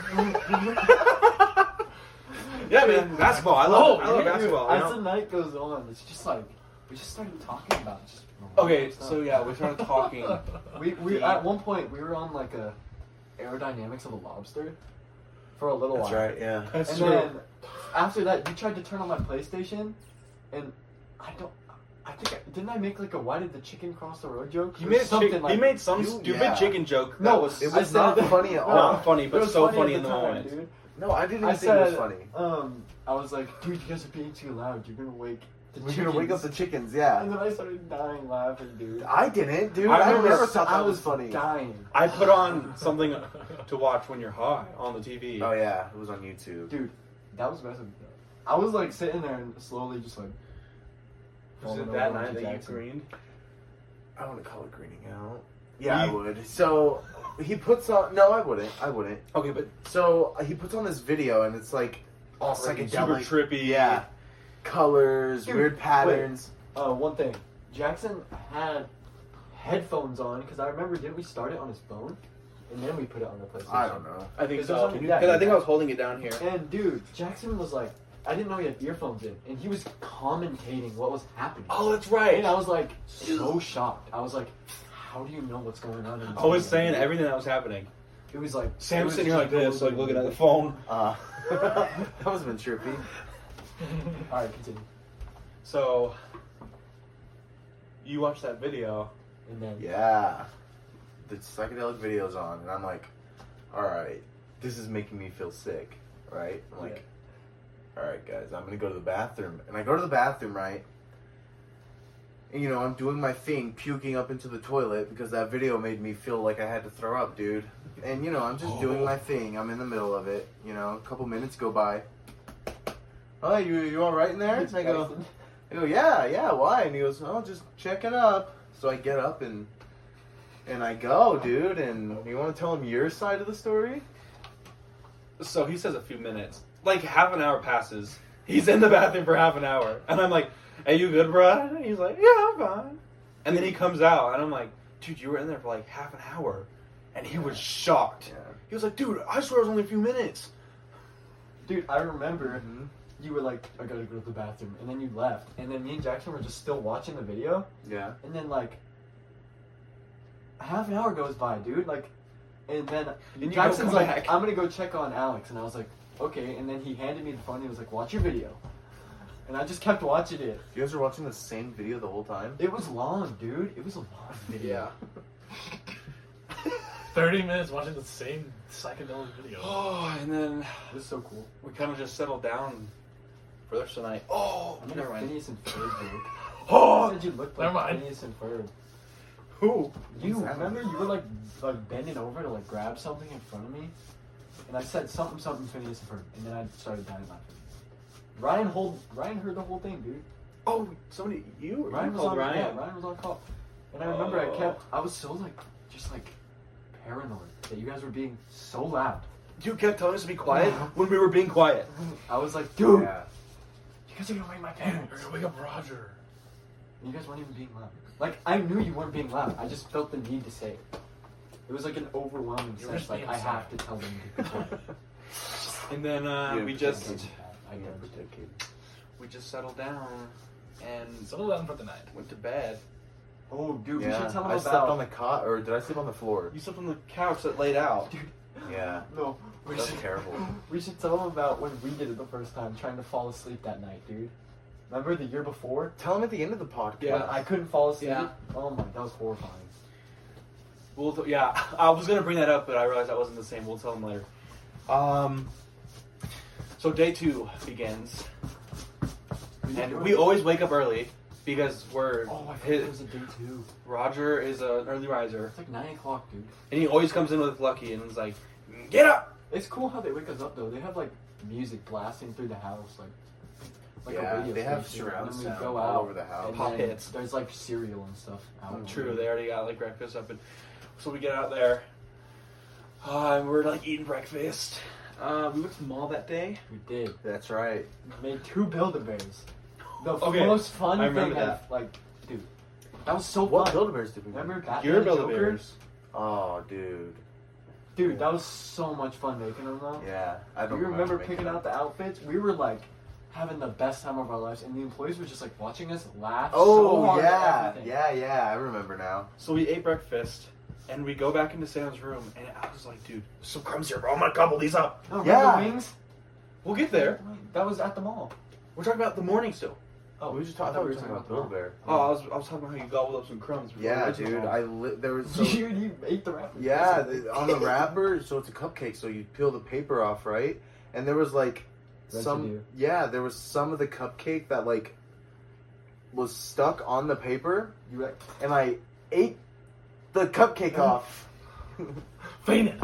Yeah, man. Basketball. I love, I love Yeah, basketball. As you the know? night goes on, it's just like we just started talking about just Okay, random stuff. so yeah, we started talking. we at one point we were on like a aerodynamics of a lobster for a little That's while. right, yeah. That's And true. then after that, you tried to turn on my PlayStation, and I think didn't I make like a "Why did the chicken cross the road" joke? He Or made, something like he made some You- stupid yeah. chicken joke. No, that was It I was said not that- funny at No, all. not funny, it but was so funny funny at in the the time, moment. dude. No, I didn't I even think it was said, funny. I was like, dude, you guys are being too loud. You're gonna wake the We're gonna wake up the chickens." chickens, yeah. And then I started dying laughing, dude. I didn't, dude. I I, remember never thought I that was funny. dying. I put on something to watch when you're high on the TV. Oh yeah, it was on YouTube. Dude, that was messing me up. I was like sitting there and slowly just like. Was falling it over that onto night that you Jackson. greened? I want to call it greening out. Yeah, I You- would. So he puts on. No, I wouldn't. I wouldn't. Okay, but So he puts on this video, and it's like all super psychedelic, trippy. yeah, colors, Dude, weird patterns. One thing, Jackson had headphones on because I remember didn't we start it on his phone, and then we put it on the PlayStation. I don't know. I think Is so. there something- yeah, Because I think yeah. I was holding it down here. And dude, Jackson was like, I didn't know he had earphones in, and he was commentating what was happening. Oh, that's right. And I was like so shocked. I was like, how do you know what's going on? In this I was video, saying dude? everything that was happening. It was like Sam's sitting here like just this, like looking at the phone. That was been trippy. All right, continue. So you watched that video. And then Yeah, the psychedelic video's on, and I'm like, all right, this is making me feel sick, right? I'm like, all right, guys, I'm gonna go to the bathroom, and I go to the bathroom, right? And, you know, I'm doing my thing, puking up into the toilet because that video made me feel like I had to throw up, dude. And you know, I'm just doing my thing. I'm in the middle of it. You know, a couple minutes go by. Oh, you all right in there? It's And I go, Jackson. yeah, why? And he goes, oh, just checking up. So I get up and I go, dude. And you want to tell him your side of the story? So he says a few minutes. Like half an hour passes, He's in the bathroom for half an hour. And I'm like, are you good, bro? And he's like, yeah, I'm fine. And then he comes out, and I'm like, dude, you were in there for like half an hour. And he was shocked. Yeah. He was like, dude, I swear it was only a few minutes. Dude, I remember you were like, I gotta go to the bathroom, and then you left, and then me and Jackson were just still watching the video, Yeah. and then like half an hour goes by, dude, like, and then you Jackson's go like, back. I'm gonna go check on Alex, and I was like, okay, and then he handed me the phone, and he was like, watch your video, and I just kept watching it. You guys were watching the same video the whole time? It was long, dude. It was a long video. 30 minutes watching the same psychedelic video. Oh, and then It was so cool. we kind of just settled down for the rest of the night. Oh, I'm never gonna mind. Phineas and Ferb, dude. Oh, You said you looked Never like mind. Phineas and Ferb. who? You What's that? remember you were like bending over to like grab something in front of me, and I said something Phineas and Ferb, and then I started dying laughing. Ryan heard the whole thing, dude. Oh, somebody, you? Ryan was called on Ryan. Yeah, Ryan was on call, and I remember I was so like just like paranoid that you guys were being so loud. You kept telling us to be quiet when we were being quiet. I was like, dude, Yeah. you guys are gonna wake my You're parents. gonna wake up Roger. And you guys weren't even being loud. Like I knew you weren't being loud. I just felt the need to say it. It was like an overwhelming You were sense. just Like being I have silent. to tell them to be quiet. And then we Yeah, just I get we just settled down and Settle down for the night. went to bed. Oh, dude, we Yeah. should tell them I about. slept on the cot, or did I sleep on the floor? You slept on the couch that laid out. Dude, Yeah. no, we That's should, terrible. we should tell them about when we did it the first time, trying to fall asleep that night, dude. Remember the year before? Tell them at the end of the podcast. Yeah. When I couldn't fall asleep. Yeah. Oh my, that was horrifying. Yeah, I was gonna bring that up, but I realized that wasn't the same. We'll tell them later. So day 2 begins, and we always wake up early because we're. Oh, I forgot it was a day 2. Roger is an early riser, It's like 9 o'clock, dude. and he always comes in with Lucky and is like, "Get up!" It's cool how they wake us up though. They have like music blasting through the house, like Yeah, a radio they have station. surround And then we sound go all out over the house. and Pop then hits. There's like cereal and stuff out. True, they already got like breakfast up, and so we get out there. And we're like eating breakfast. We went to the mall that day. We did. That's right. We made 2 Build-A-Bears. The Okay, most fun I thing remember I've, that. like, dude. That was so What fun. Build-A-Bears did we make? Remember Batman Your and Joker? Build-A-Bears. Oh, dude. Dude, that was so much fun making them though. Yeah, I don't You remember making picking them. out the outfits? We were like having the best time of our lives, and the employees were just like watching us laugh. so Oh, hard at yeah. everything. Yeah, I remember now. So we ate breakfast, and we go back into Sam's room, and I was like, dude, there's some crumbs here, bro. I'm gonna gobble these up. No, Yeah. Red Wings. We'll get there. That was at the mall. We're talking about the morning still. Oh, we were just I talking, thought we were talking about the mall. Build-A-Bear. Oh, I was talking about how you gobbled up some crumbs. before Yeah, we went to the dude. mall. There was so... you ate the wrapper. Yeah, That's a- on the wrapper, so it's a cupcake, so you peel the paper off, right? And there was like Residue. there was some of the cupcake that like was stuck on the paper, You like, and I ate the cupcake off. Fainted.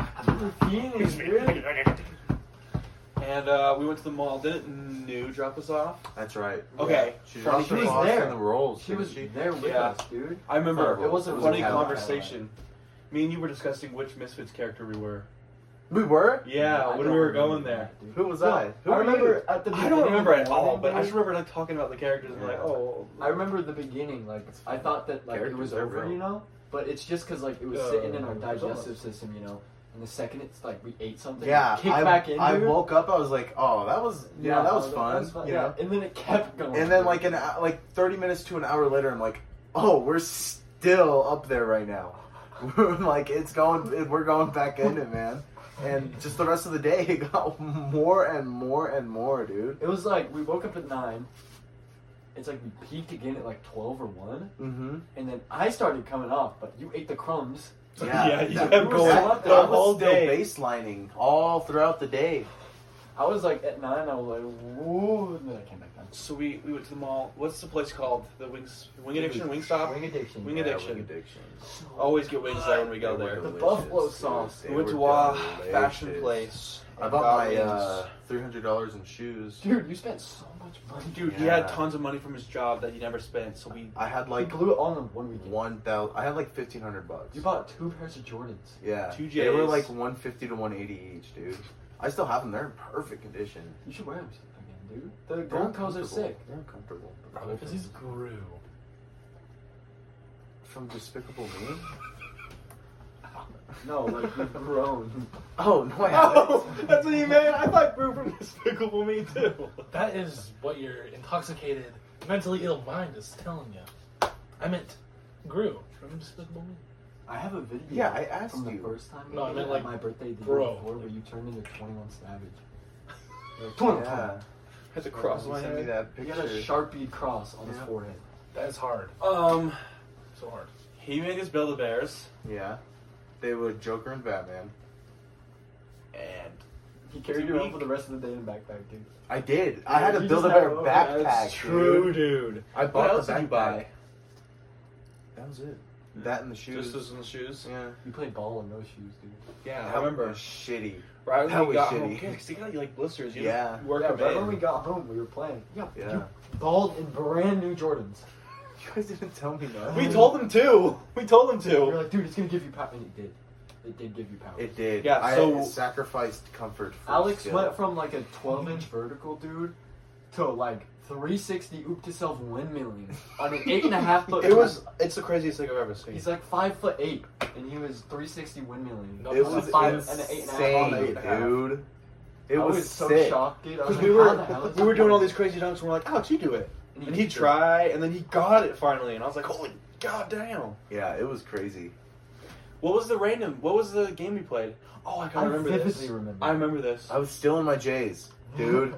And we went to the mall. Didn't New drop us off? That's right. Okay. She Funny dropped she us was off there. in the rolls. she didn't was she? there with Yeah. us, dude. I remember. Oh, it wasn't funny a Cadillac. conversation. Me and you were discussing which Misfits character we were. We were. Yeah, I when don't we were remember going there. that, dude. Who was No, I? Who I were remember you? at the I beginning. don't remember of at the all, morning, but I dude. just remember like talking about the characters and like, Yeah. oh. I remember the beginning. Like I thought that like it was Characters are over, real. you know. But it's just because like it was sitting in our digestive system, you know. And the second it's like we ate something, Yeah, kicked back in. I dude. woke up. I was like, oh, that was that was fun. You yeah. know? And then it kept going. And then like 30 minutes to an hour later, I'm like, oh, we're still up there right now. Like it's going, we're going back in it, man. And just the rest of the day, it got more and more and more, dude. it was like we woke up at 9. It's like we peaked again at like 12 or 1, Mm-hmm. and then I started coming off, but you ate the crumbs. Yeah, you that- kept was- going that- the that whole was still day. baselining all throughout the day. I was like at 9. I was like, whoa, and then I came back down. So we went to the mall. What's the place called? The Wing Addiction? Wingstop? Wing addiction. Wing Yeah, Addiction. Wing addiction. Always get wings there when we go They were there. The delicious, buffalo dude. sauce. They We went were to Wa delicious. Fashion Place. I and bought got my wings. $300 in shoes. Dude, you spent so much money. Dude, he Yeah. had tons of money from his job that he never spent, so we. I had He like blew it all in 1 weekend. 1,000. I had like $1,500. You bought 2 pairs of Jordans. Yeah, 2 they were J's. like 150 to 180 each, dude. I still have them. They're in perfect condition. You should wear them again. dude. The They're gold cows are uncomfortable. sick. They're uncomfortable. Probably because he's Gru. From Despicable Me? No, like you've grown. Oh, no, I haven't. Oh, that's what you meant. I thought Gru from Despicable Me too. That is what your intoxicated, mentally ill mind is telling you. I meant Gru from Despicable Me. I have a video. Yeah, I asked from the you. first time. No, I we meant did like, my birthday the bro. year before, where you turned into 21 Savage. 21. Yeah. I had to cross my Send me head. that He picture. had a Sharpie cross on his Yeah. forehead. That is hard. So hard. He made his Build-A-Bears, Yeah. They were Joker and Batman. and He carried Did it we- around for the rest of the day in a backpack, dude. I did. I had Yeah, to you build a just had better one. backpack. that's true, dude. dude. I What bought else the did you backpack. buy? That was it. That and the shoes. Just those in the shoes. Yeah. You played ball in those shoes, dude. Yeah, That I remember. was shitty. Right that when we was got home, shitty. because you got like blisters. You Yeah. just work Yeah, them right in. when we got home, we were playing. Yeah, Yeah. you balled in brand new Jordans. You guys didn't tell me that. We told them to. We told them We were to. like, dude, it's gonna give you power, and it did. It did give you power. It did. Yeah, I so- sacrificed comfort for Alex skill. went from like a 12-inch vertical, dude, to like 360 oop to self windmilling on an 8.5 foot. It's the craziest thing I've ever seen. He's like 5'8", and he was 360 windmilling. No, It on a was 5 and an 8.5 on an insane, 8.5. dude. It I was, was so sick. shocked, dude. I was Because like, we how the hell were is we were he doing all doing these crazy dunks, and we're like, Alex, you do it. And And he he'd try, and then he got it finally, and I was like, holy goddamn. Yeah, it was crazy. What was the game we played? Oh, I I kind of remember this. vividly remember. I remember this. I was still in my J's, dude.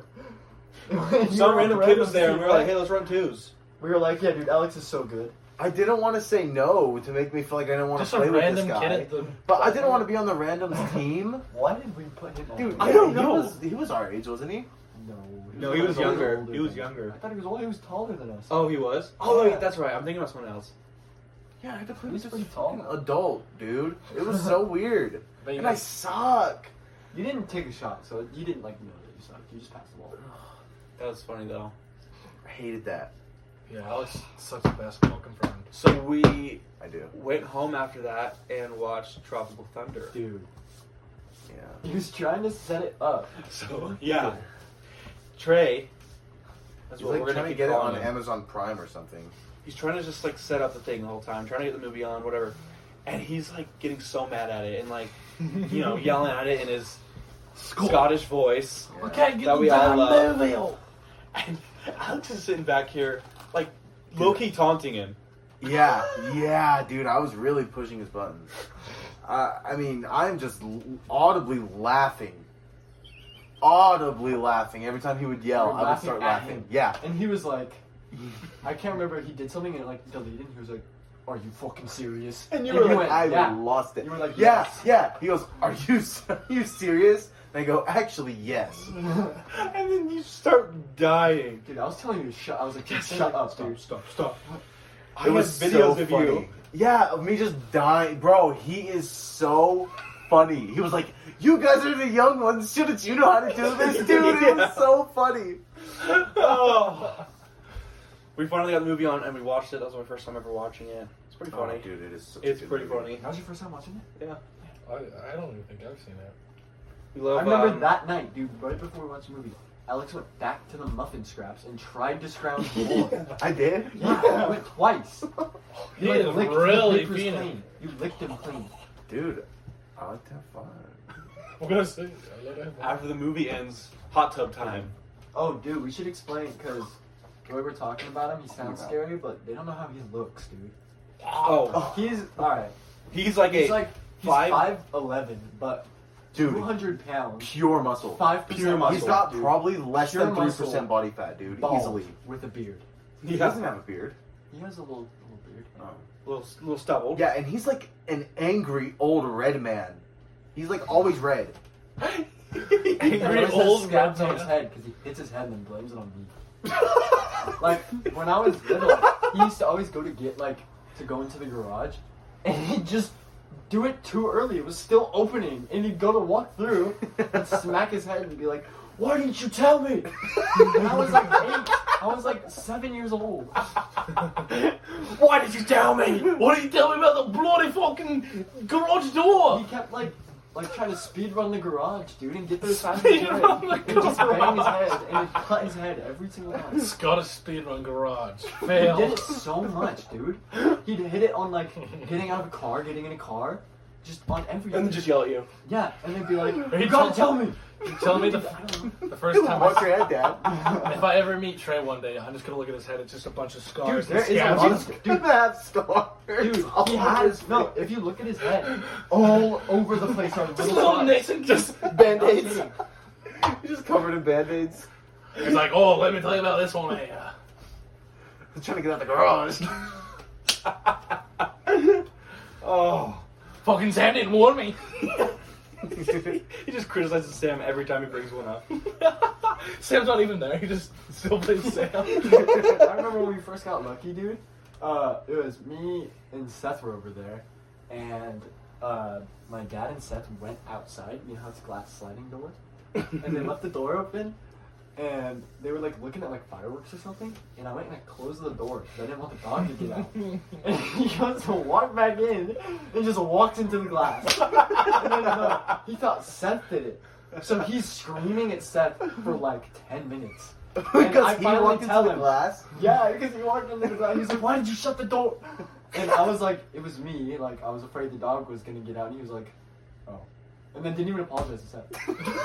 Some random kid was there, and we were like, hey, let's run twos. We were like, yeah, dude, Alex is so good. I didn't want to say no to make me feel like I didn't want Just to a play with this random kid guy. at the. But I didn't want to be on the randoms team. Why did we put him on? Dude, I don't yeah, know. He was our age, wasn't he? No. No, he was older younger. than He was us. younger. I thought he was older. He was taller than us. Oh, he was? Oh, Yeah. wait, that's right. I'm thinking about someone else. Yeah, I had to play He's with pretty this tall. fucking adult, dude. It was so weird. But you And I guys- suck. You didn't take a shot, so you didn't like know that you sucked. You just passed the ball. That was funny, though. I hated that. Yeah, Alex sucks at basketball, confirmed. So we I do. went home after that and watched Tropical Thunder. Dude, Yeah. he was trying to set it up. So, yeah. Trey. That's He's what like we're trying going to to get it calling on him. Amazon Prime or something. He's trying to just, like, set up the thing the whole time, trying to get the movie on, whatever. And he's, like, getting so mad at it and, like, you know, yelling at it in his Scottish voice. Yeah. can't That we all love. movie. And Alex is sitting back here, like, low-key taunting him. Yeah, dude. I was really pushing his buttons. I mean, I'm just audibly laughing. Every time he would yell, You're I would laughing start at laughing. him. Yeah. And he was like, I can't remember, he did something and it like deleted. He was like, are you fucking serious? And you you were like, went, I yeah. lost it. You were like, yeah, yes. yeah. He goes, are you serious? And I go, actually, yes. And then you start dying. Dude, I was telling you to shut. I was like, Just shut up, dude. Stop. It was videos so of funny. you. Yeah, of me just dying. Bro, he is so funny. He was like, you guys are the young ones. Shouldn't you know how to do this, dude? It was so funny. Oh. We finally got the movie on and we watched it. That was my first time ever watching it. It's pretty funny. Oh, dude, it is such It's a good pretty movie. funny. That was your first time watching it? Yeah. I don't even think I've seen it. We love, I remember that night, dude, right before we watched the movie, Alex went back to the muffin scraps and tried to scrounge more. I did? Yeah, he went twice. He like, is licked the really papers feeling clean. You licked him clean. Dude, I like to have fun. What can I say? I let it happen. After the movie ends, hot tub time. Oh, dude, we should explain, because the way we're talking about him, he sounds scary, but they don't know how he looks, dude. Oh. He's, alright, He's like he's a... like, he's five- 5'11", but Dude, 200 pounds, pure muscle. 5% Pure muscle. He's got dude. probably less Pure than 3% muscle. body fat, dude. Bald Easily. with a beard. He doesn't have a beard. He has a little beard. little stubble. Yeah, and he's like an angry old red man. He's like always red. He Angry always has old scabs red on his man. head because he hits his head and then blames it on me. Like, when I was little, he used to always go into the garage, and he'd just do it too early. It was still opening, and he'd go to walk through and smack his head and be like, "Why didn't you tell me?" And I was like 8. I was like 7 years old. Why did you tell me? What did you tell me about the bloody fucking garage door? He kept like like try to speed run the garage, dude, and get there as fast as he could. And just bang his head and cut his head every single time. Scottish speedrun garage. He Fail. did it so much, dude. He'd hit it on like getting out of a car, getting in a car, just on everything. And then just yell at you. Yeah, and they'd be like, Are "You you gotta tell- tell me." You tell me the first time What's your head, Dad? if I ever meet Trey one day, I'm just gonna look at his head. It's just a bunch of scars. Dude, there and is a scabs. lot of Dude, that scar. Dude, all he over has his no. face. If you look at his head, all over the place are Just little little spots. nicks and just. Band-Aids. He's just covered in Band-Aids. He's like, oh, let me tell you about this one. He's trying to get out the garage. Oh. Fucking Sam didn't warn me. He just criticizes Sam every time he brings one up. Sam's not even there. He just still plays Sam. I remember when we first got lucky, dude. It was me and Seth were over there, and my dad and Seth went outside. You know how it's glass sliding door, and they left the door open, and they were like looking at like fireworks or something. And I went and I closed the door because I didn't want the dog to get out. And he goes to walk back in and just walks into the glass. And then he thought Seth did it, so he's screaming at Seth for like 10 minutes. And I Because he finally walked into tell the him. glass. Yeah, because he walked into the glass. He's like, "Why did you shut the door?" And I was like, "It was me." Like, I was afraid the dog was gonna get out. And he was like, "Oh," and then didn't even apologize to Seth.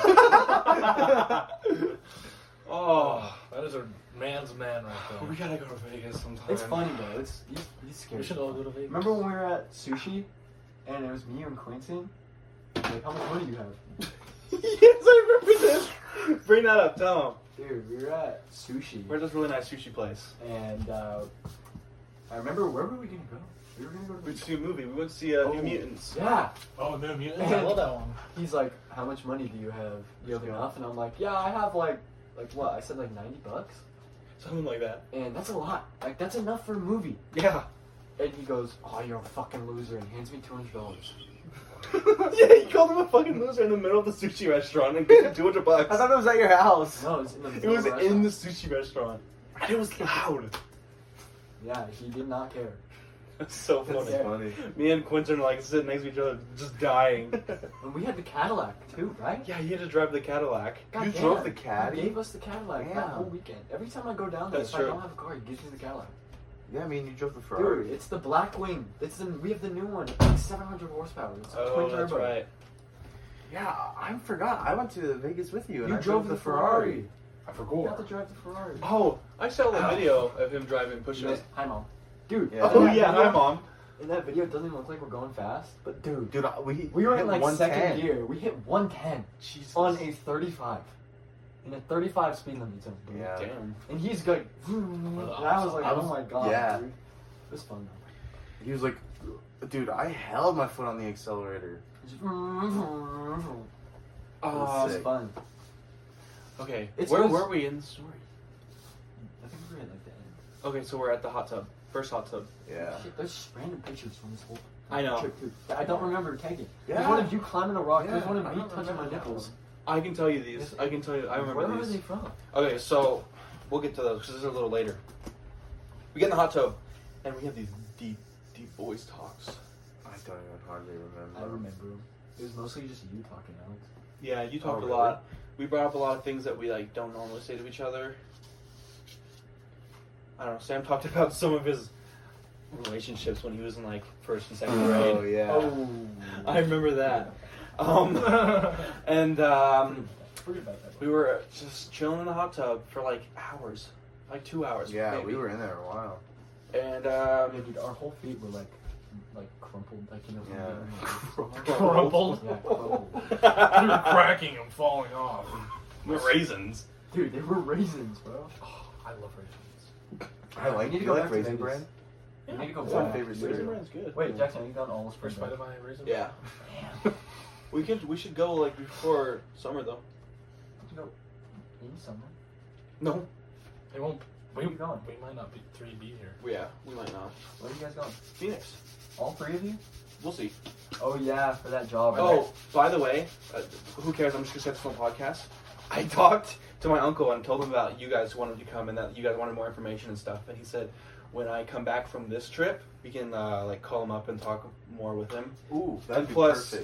Oh. That is a man's man right We there. gotta go to Vegas sometime. It's funny though. He's scary. We should all go to Vegas. Remember when we were at sushi, and it was me and Quentin? Like, how much money do you have? Yes, I remember this. Bring that up. Tell him. Dude, we were at sushi, Where's this really nice sushi place? and I remember where were we gonna go? We were gonna go to We went to see a movie. We went to see New Mutants. Yeah. Oh, New Mutants. I love that one. He's like, "How much money do you have? Do you have enough?" And I'm like, "Yeah, I have like what?" I said like $90, Something like that. and that's a lot. Like that's enough for a movie. Yeah. And he goes, "Oh, you're a fucking loser," and hands me $200. Yeah, he called him a fucking loser in the middle of the sushi restaurant and gave him $200. I thought it was at your house. No, it's in the It middle was of the in the restaurant. sushi restaurant. And it was loud. Yeah, he did not care. It's so funny. That's Funny. Me and Quentin are like sitting next to each other, just dying. And we had the Cadillac too, right? Yeah, he had to drive the Cadillac. God You damn, drove the Caddy? He gave us the Cadillac that Damn. whole weekend. Every time I go down there, That's if I true. don't have a car, he gives me the Cadillac. Yeah, I mean, you drove the Ferrari. Dude, it's the Blackwing. We have the new one. It's like 700 horsepower. It's a Oh, twin that's turbo. right. Yeah, I forgot. I went to Vegas with you. And You I drove the Ferrari. I You forgot. got to drive the Ferrari. Oh, I saw the video of him driving push-ups. Hi, Mom. Dude. Yeah. Oh in that yeah, video- hi mom. In that video, it doesn't even look like we're going fast. But dude, Dude, we were hit in like 110. second gear. We hit 110 Jesus. on a 35. In a 35 speed limit zone. Dude. Yeah. Damn. And he's like, and I was like, I was- oh my god, yeah. dude. It was fun though. He was like, dude, I held my foot on the accelerator. Just- Oh, It's sick. fun. okay. It's Where those- were we in the story? I think we're at like the end. Okay, so we're at the hot tub. First hot tub. Yeah. Shit, there's just random pictures from this whole I know. trip too. that I don't remember taking. There's Yeah. one of you climbing a rock. Yeah, There's one of I me don't touching my remember that nipples. I can tell you these. I can tell you. I remember Where are these. they from? Okay, so we'll get to those because this is a little later. We get in the hot tub, and we have these deep, deep voice talks. I don't even hardly remember. I remember. It was mostly just you talking, Alex. Yeah, you talked really? a lot. We brought up a lot of things that we like don't normally say to each other. I don't know. Sam talked about some of his relationships when he was in like first and second grade. Oh, yeah. Oh. I remember that. And Forget about that. we were just chilling in the hot tub for like hours, like 2 hours. Yeah, maybe. we were in there a while. And Yeah, dude, our whole feet were like crumpled, like you know. Yeah. Crumpled. Yeah, crumpled. We were cracking and falling off. raisins. Dude, they were raisins, bro. Oh, I love raisins. I like. We need to You go like back to Raisin Vegas. Bran? We need to go It's my back. favorite Raisin cereal. Bran's good. Wait, Jackson, you got all this First bite of my raisin. Yeah. We should go like before summer though. You go in summer. No. It won't. Where are you going? We might not be 3B here. Yeah, we might not. Where are you guys going? Phoenix. All three of you? We'll see. Oh yeah, for that job. right? Oh, by the way, who cares? I'm just gonna say this on the podcast. I talked to my uncle and told him about you guys wanted to come and that you guys wanted more information and stuff. And he said, when I come back from this trip, we can like call him up and talk more with him. Ooh, that'd And be plus- perfect.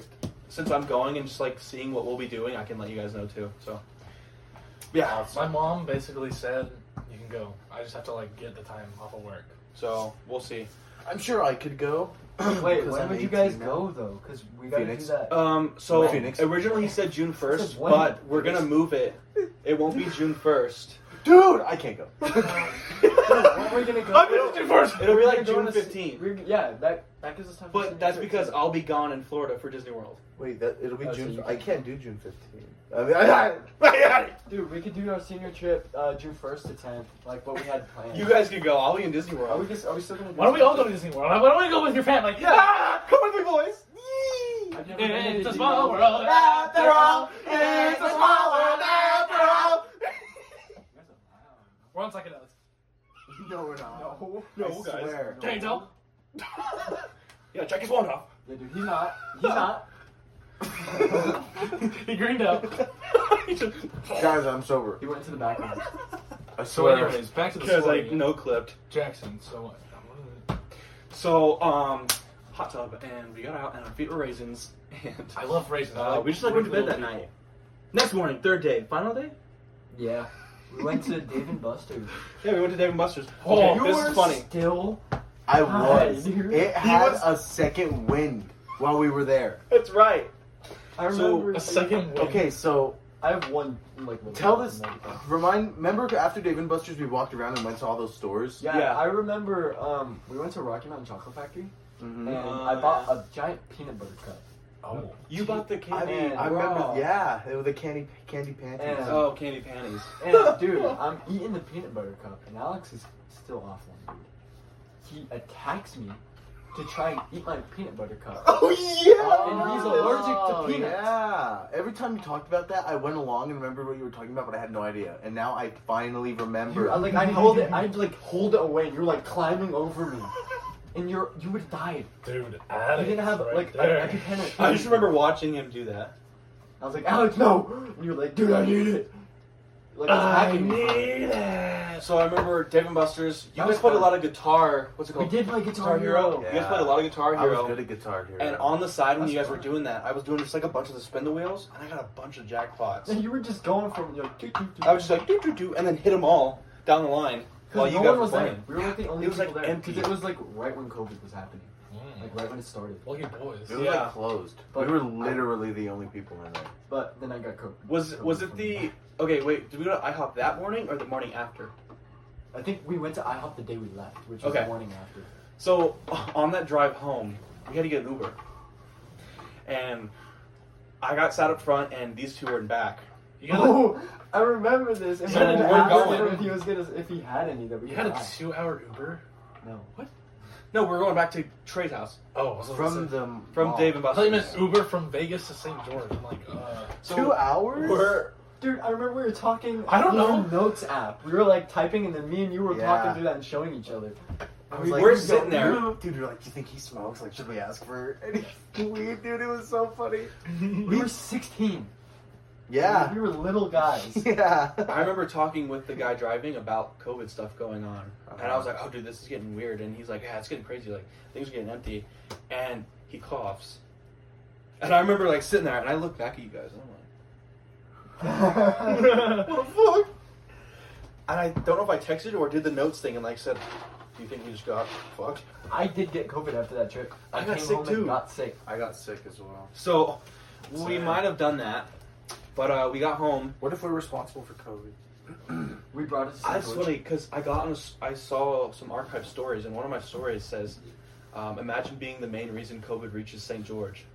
since I'm going and just like seeing what we'll be doing, I can let you guys know too. So yeah, My mom basically said you can go. I just have to like get the time off of work. so we'll see. I'm sure I could go. Wait, 'Cause when I'm would you 18 guys now. go though? Because we gotta Phoenix. do that. So Phoenix. originally he said June 1st, When? but we're gonna move it. It won't be June 1st. Dude, I can't go. When are we gonna go? I'm gonna do first. It'll be We're like gonna go June on a s- 15th. Yeah, that gives us time. for But that's senior because trip. I'll be gone in Florida for Disney World. Wait, it'll be Oh, so June. you I can- can't do June 15th. I mean, Dude, we could do our senior trip June 1st to 10th, like what we had planned. You guys can go. I'll be in Disney Are World. we still gonna? Do Why don't we all go to Disney World? Why don't we go with your family? Yeah, come with me, boys. I've never been to It's a Disney small World. world after all. It's a small world after all. We're on psychedelics. no, we're not. No. I No, guys. swear. Can't tell. Yeah, check his phone off. Yeah, dude, he's not. He's not. He greened up. Guys, I'm sober. He went to the back room. I So swear. anyways, back to the Because story. I no clipped. Jackson. So what? So hot tub, and we got out, and our feet were raisins, and I love raisins. I we just like went to bed that little night. Next morning, third day, final day. Yeah. We went to Dave and Buster's. Yeah, we went to Dave and Buster's. Oh, Okay, You this were is funny. Still. I Hi, was. dude. It had a second wind while we were there. That's right. I So, remember. A second win. Okay, so I have one like. little tell thing this. to note. Remember after Dave and Buster's, we walked around and went to all those stores. Yeah, Yeah. I remember. We went to Rocky Mountain Chocolate Factory, Mhm. and I bought a giant peanut butter cup. Oh. You bought the I, candy. Man, I remember. raw. Yeah, it was the candy panties. And- Oh, candy panties. And dude, I'm eating the peanut butter cup, and Alex is still off one, dude. He attacks me to try and eat my peanut butter cup. Oh yeah, And he's allergic to peanuts. Yeah. Every time you talked about that, I went along and remembered what you were talking about, but I had no idea. And now I finally remember. I'd hold it away, and you're like climbing over me, and you would have died. Dude, You Alex, didn't have right like there. an EpiPen. I just remember watching him do that. I was like, Alex, no, and you're like, dude, I need it. Like attacking me. it. So I remember Dave and Buster's. You That guys was played a fun. lot of guitar. What's it We called? did play Guitar Hero. Hero. You guys played a lot of Guitar I Hero. was good at Guitar Hero. And on the side when you That's guys were fun. doing that, I was doing just like a bunch of the spin the wheels, and I got a bunch of jackpots. And you were just going from like, I was just like doo doo doo, and then hit them all down the line while because you no guys one were was there. playing. We were like the only It was, people like, there empty. because it was like right when COVID was happening, Mm. like right when it started. Lucky boys. it was Yeah. like closed. But- we were literally the only people in there. But then I got COVID. Was COVID it from the that. okay? Wait, did we go to IHOP that morning or the morning after? I think we went to IHOP the day we left, which was Okay. the morning after. So on that drive home, we had to get an Uber, and I got sat up front, and these two were in back. You had, a, Oh, I remember this. And So then we're asked going. him if he had any that we you could had a buy. 2-hour Uber? No. No, we're going back to Trey's house Oh, I was From the from mall. Dave and I thought you meant Buster's. Uber from Vegas to St. George. I'm like, So 2 hours. We're Dude, I remember we were talking I don't on know. the Notes app. We were like typing, and then me and you were Yeah. talking through that and showing each other. I was We're like, sitting there. Dude, you're like, do you think he smokes? Like, should we ask for any weed, dude? It was so funny. We were 16. Yeah. We were little guys. Yeah. I remember talking with the guy driving about COVID stuff going on, and I was like, "Oh, dude, this is getting weird." And he's like, "Yeah, it's getting crazy. Like things are getting empty." And he coughs, and I remember like sitting there, and I look back at you guys, and I'm like, "What the fuck?" And I don't know if I texted you or did the notes thing, and like said, "Do you think we just got fucked?" I did get COVID after that trip. I got came sick home too. And got sick. I got sick as well. So we Sad. might have done that, but we got home. What if we're responsible for COVID? We brought it to That's St. George. funny because I saw some archive stories, and one of my stories says, "Imagine being the main reason COVID reaches St. George."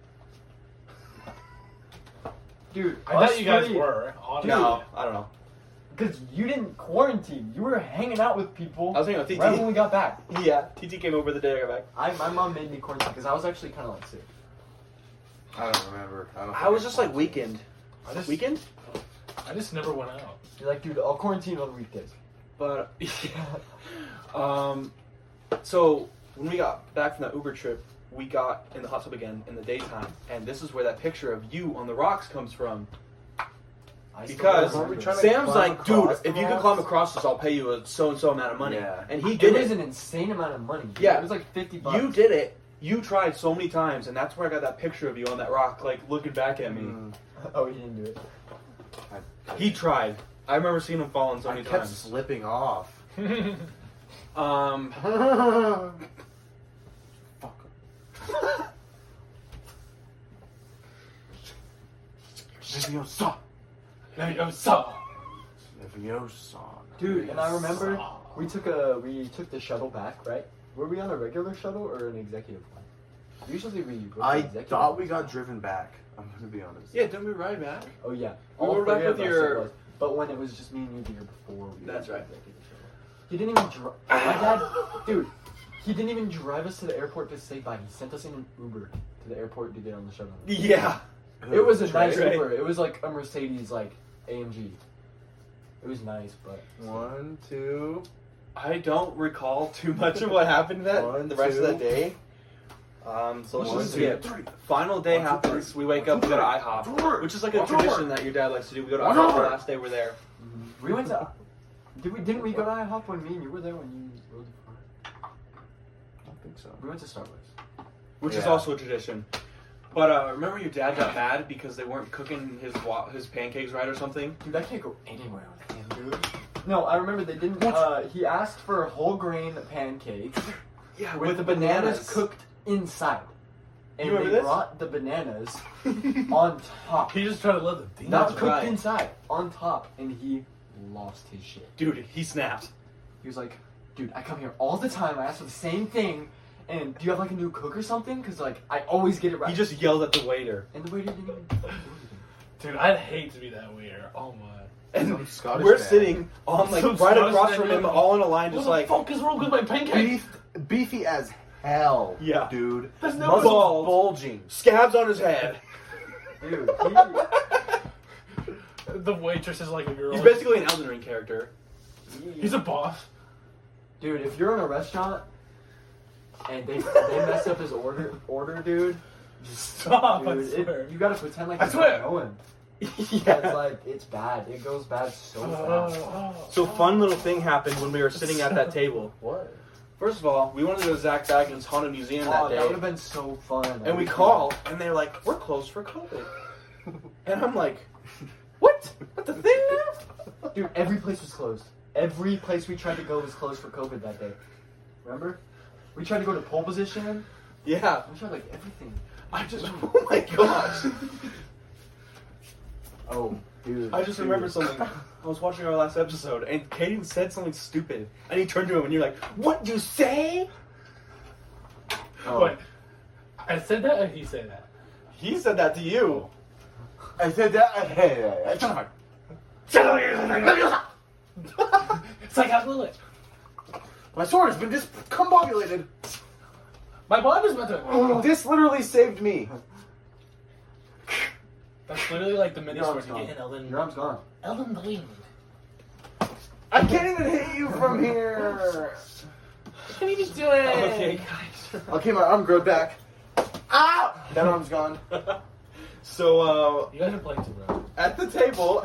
Dude, I bet you guys were. Honestly. No, I don't know. Because you didn't quarantine. You were hanging out with people I was hanging with TT. right when we got back. Yeah, TT came over the day I got back. My mom made me quarantine because I was actually kind of like sick. I don't remember. I was just like weekend. I just, Weekend? I just never went out. You're like, dude, I'll quarantine on weekdays. But yeah. So when we got back from that Uber trip, we got in the hot tub again in the daytime, and this is where that picture of you on the rocks comes from. I still Because remember. Aren't we trying to Sam's climb like, dude, across the if you could rocks?" climb across this, I'll pay you a so and so amount of money. Yeah. And he It did was it. an insane amount of money. Dude. Yeah. It was like $50. You did it, You tried so many times, and that's where I got that picture of you on that rock, like, looking back at me. Oh, he didn't do it. He tried. I remember seeing him falling so I many kept times. slipping off. Um, Fuck. Leviosa. So. Leviosa. Dude, and I remember we took the shuttle back, right? Were we on a regular shuttle or an executive one? Usually we. Were I the executive thought one. we got driven back. I'm gonna be honest. yeah, didn't we ride back? Oh yeah, We all were back three of with us your- it was. But when it was just me and you the year before, we That's went right. to the executive shuttle. He didn't even drive. My dad, dude, he didn't even drive us to the airport to say bye. He sent us in an Uber to the airport to get on the shuttle. Yeah. It was a Trey. nice Uber. It was like a Mercedes, like AMG. It was nice, but 1, 2. I don't recall too much of what happened the rest of that day. So let's One, just see two, it. three. Final day 1, 2, happens. 3. We wake up, we go to IHOP, which is like a tradition that your dad likes to do. We go to IHOP the last day we're there. we went to. Didn't we go to IHOP when me and you were there when you rode the car? I don't think so. We went to Starbucks. Which is Yeah. also a tradition. But remember your dad got mad because they weren't cooking his pancakes right or something? Dude, I can't go anywhere with him, dude. No, I remember they didn't. He asked for whole grain pancakes Yeah, with the bananas cooked inside, and You remember they this? brought the bananas on top, He just tried to let the demons not That's cooked right. inside, on top, and he lost his shit. Dude, he snapped. He was like, "Dude, I come here all the time. I ask for the same thing, and do you have like a new cook or something? Because like I always get it right." He just yelled at the waiter. and the waiter didn't even do anything. Dude, I'd hate to be that weird. Oh my. And Some Scottish we're man. sitting on like Some right Scottish across man, from him, yeah. all in a line, just What like the fuck is wrong with my pancake? Beefy as hell. Yeah. Dude. There's no Muscles balls. bulging. scabs on his head. Dude, The waitress is like a girl. He's basically an Elden Ring character. He's a boss. dude, if you're in a restaurant and they mess up his order, dude, Stop, I dude, swear. you gotta pretend like I you swear. don't know him. It's Yeah. like it's bad. It goes bad so fast. So fun little thing happened when we were sitting at that table. What? First of all, we wanted to go to Zach Baggins' Haunted Museum Oh, that that day. would have been so fun. And we call, and they're like, "We're closed for COVID." And I'm like, "What? That's the thing now?" Dude, every place was closed. Every place we tried to go was closed for COVID that day. Remember? We tried to go to pole position. Yeah. We tried like everything. I just, oh my gosh. Oh, dude. I just remembered something. I was watching our last episode, and Kaden said something stupid. And he turned to him, and you're like, "What'd you say?" Oh. Wait, I said that or he said that? He said that to you. I said that. Hey, It's like I Lilith. my sword has been discombobulated. My bond is better. This literally saved me. That's literally like the mini Your sword arm's you gone. get in Elden. Your arm's gone. Elden Ring. I can't even hit you from here. What are you doing? Okay, guys. Okay, my arm grew back. Ah! That arm's gone. So, You guys are playing too, bro. at the table,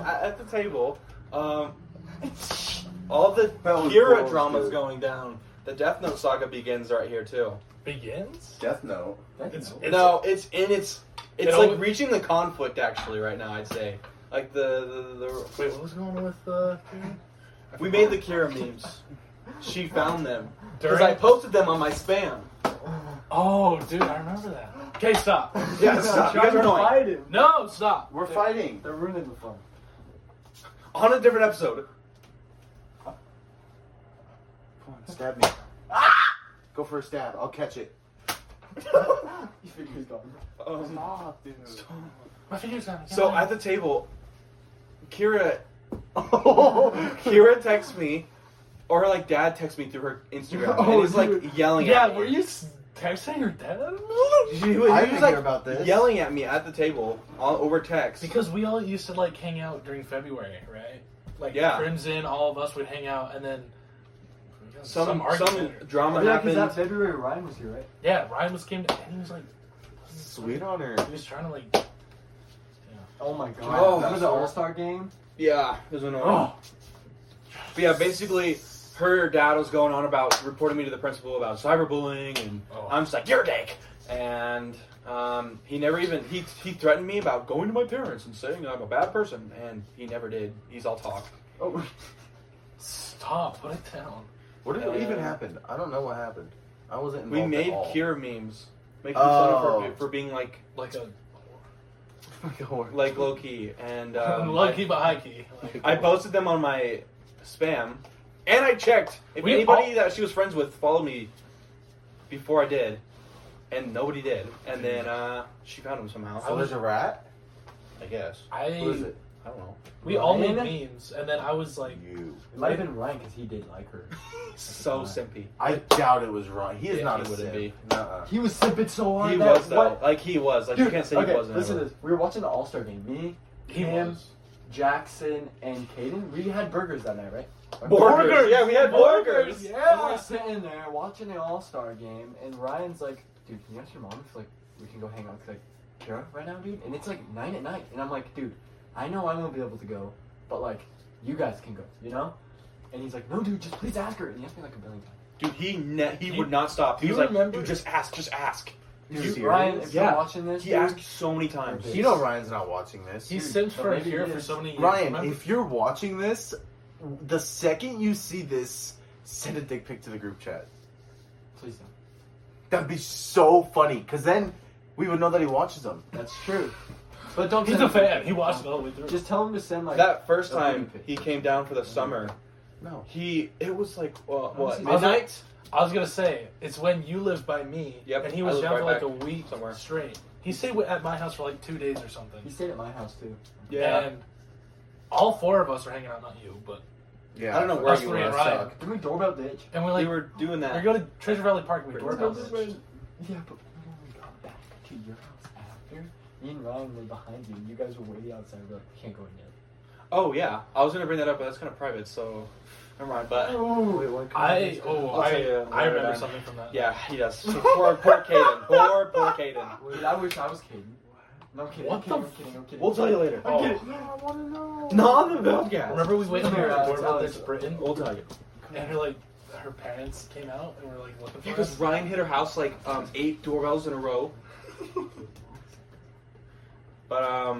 all the That was Kira gross, drama's dude. going down. The Death Note saga begins right here too. Begins? Death Note. It's No, it's like It'll- reaching the conflict actually right now. I'd say like the Wait, what was going on with we made the Kira memes. She found them because During- I posted them on my spam. Oh, dude, I remember that. Okay, stop. Yeah, stop. You guys are annoying. Fighting. No, stop. We're fighting. They're ruining the fun. On a different episode. Come on, stab me. Go for a stab. I'll catch it. Your finger's gone. Stop, dude. My finger's gone. So at the table, Kira Oh, texts me, or like dad texts me through her Instagram, Oh, and he's like dude. yelling yeah, at me. were you texting your dad? He was I didn't like hear about this. yelling at me at the table over text. Because we all used to like hang out during February, right? Like Yeah. Crimson, all of us would hang out, and then some argument. drama Oh, yeah, because happened. that February Ryan was here, right? Yeah, Ryan was came to, and he was like, Sweet on her. he was trying to like, Oh my god. Oh, Remember the sorry. All-Star game? Yeah, it was annoying. oh, But yeah, basically, her dad was going on about reporting me to the principal about cyberbullying, and I'm just like, you're a dick. And he never even he threatened me about going to my parents and saying I'm a bad person, and he never did. He's all talk. Oh, Stop! Put it down. What even happened? I don't know what happened. I wasn't involved We made at all. Kira memes, making fun of her for being like A low key, and low key but high key. I posted them on my spam, and I checked if We anybody that she was friends with followed me before I did, and nobody did. And then she found him somehow. So there's a rat? I guess. Who is it? I don't know. We all made Ryan? memes, and then I was like, You. it might have been Ryan because he did like her. So simpy. I doubt it was Ryan. He is Yeah, not he a wouldn't simp. be. Nuh-uh. He was simping so hard. He that- was though. what? Like he was. Like Dude, you can't say okay, he wasn't. listen to ever. this. We were watching the All-Star game. Me, he Cam, was. Jackson, and Caden. We had burgers that night, right? Burgers. Yeah, we had burgers. And we're sitting there watching the All-Star game, and Ryan's like, dude, can you ask your mom if like we can go hang out with like Kira right now, dude? And it's like 9 at night, and I'm like, dude, I know I won't be able to go, but like you guys can go, you know? And he's like, no, dude, just please ask her. And he asked me like a billion times. Dude, he would not stop. He do was you like, remember- dude, just ask. You Dude, serious? Ryan, if Yeah. you're watching this, He dude, asked so many times. You know Ryan's not watching this. He Dude, simped but for maybe here he for is. so many years. Ryan, remember? if you're watching this, the second you see this, send a dick pic to the group chat. please don't. That'd be so funny, because then we would know that he watches them. That's true. But don't. He's send a him- fan. He watched it all the way through. Just tell him to send like That first a booty time pic. he came down for the summer, No. it was like what I was midnight? I was gonna say it's when you lived by me, Yep, and he I was lived down right for like back a week somewhere. straight. He stayed at my house for like 2 days or something. He stayed at my house too. Yeah, And all 4 of us were hanging out, not you, but Yeah. I don't know where us you three were. and Ryan. Suck. Didn't we doorbell ditch? And we're We like, were doing we that. go to Treasure Valley Park, we Brittany's doorbell house. ditch. Yeah, but when we got back to your house after, me and Ryan were behind you. You guys were waiting outside. We're like, we can't go in yet. Oh yeah, I was gonna bring that up, but that's kind of private, so never mind. But Wait, what I I'll tell you I remember another something from that. yeah, he does. Poor Caden. Poor Caden. Dude, I wish I was kidding. No, I'm kidding. What I'm kidding. the I'm kidding. I'm kidding. We'll tell you later. I'm Oh. kidding. No, I want to know. Not on the podcast. Remember we waited here Yeah, at the doorbell tell us. ditch Britain, We'll tell you. and her parents came out and were like looking for Because us. Ryan hit her house like 8 doorbells in a row. But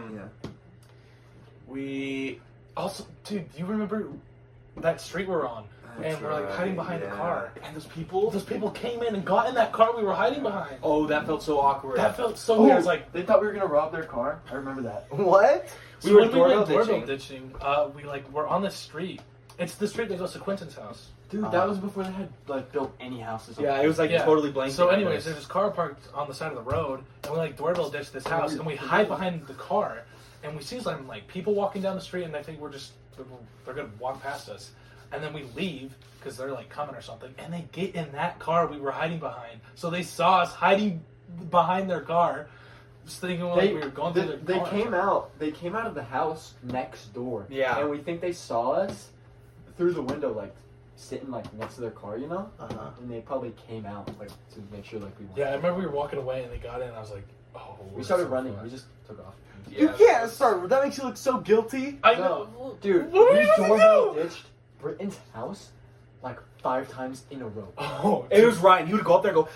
we Also, dude, do you remember that street we're on? And we're like hiding behind a car. and those people. Those people came in and got in that car we were hiding behind. Oh, that felt so awkward. That felt so weird. I was like, They thought we were gonna rob their car. I remember that. What? We so were when we went doorbell doorbell ditching, we're on this street. It's the street that goes to Quentin's house. Dude, that was before they had like built any houses. Yeah, it was like Yeah. totally blank. So, anyways, there's this car parked on the side of the road, and we like doorbell ditch this house, and we hide behind the car, and we see some like people walking down the street, and they think they're gonna walk past us, and then we leave because they're like coming or something, and they get in that car we were hiding behind, so they saw us hiding behind their car, just thinking like we were going through their They car. came out. They came out of the house next door. Yeah. And we think they saw us through the window, like sitting like next to their car, you know. Uh-huh. And they probably came out like to make sure like we. Yeah, I remember we were walking away, and they got in, and I was like, oh. We we're started so running. far. We just took off. You can't start. That makes you look so guilty. I No, know. dude, What we did you doorbell do? ditched Britain's house like 5 times in a row. Oh, it was Ryan. He would go up there and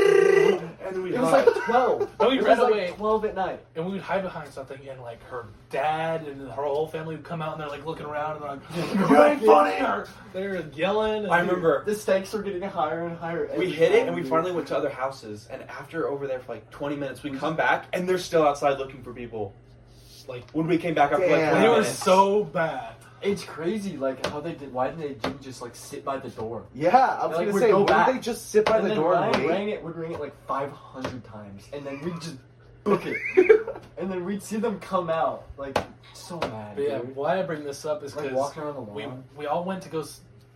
go, and then we'd It was hide. like 12. No, we It ran was away. like 12 at night. and we would hide behind something, and like her dad and her whole family would come out, and they're like looking around, and they're like, "You ain't funny!" Or they're yelling. And I remember The stakes were getting higher and higher. we every hit it, time, and we dude. finally went to other houses. And after over there for like 20 minutes, we come back, and they're still outside looking for people. like When we came back after like Damn. 20 they were minutes. so bad. It's crazy, like how they did. Why didn't they just like sit by the door? Yeah, I was Like, gonna we'd say, go wouldn't back. they just sit by And the then door and Ryan wait? would ring it like 500 times, and then we'd just book it, and then we'd see them come out like so mad. But yeah, dude. why I bring this up is Like because walking around the lawn. we all went to go.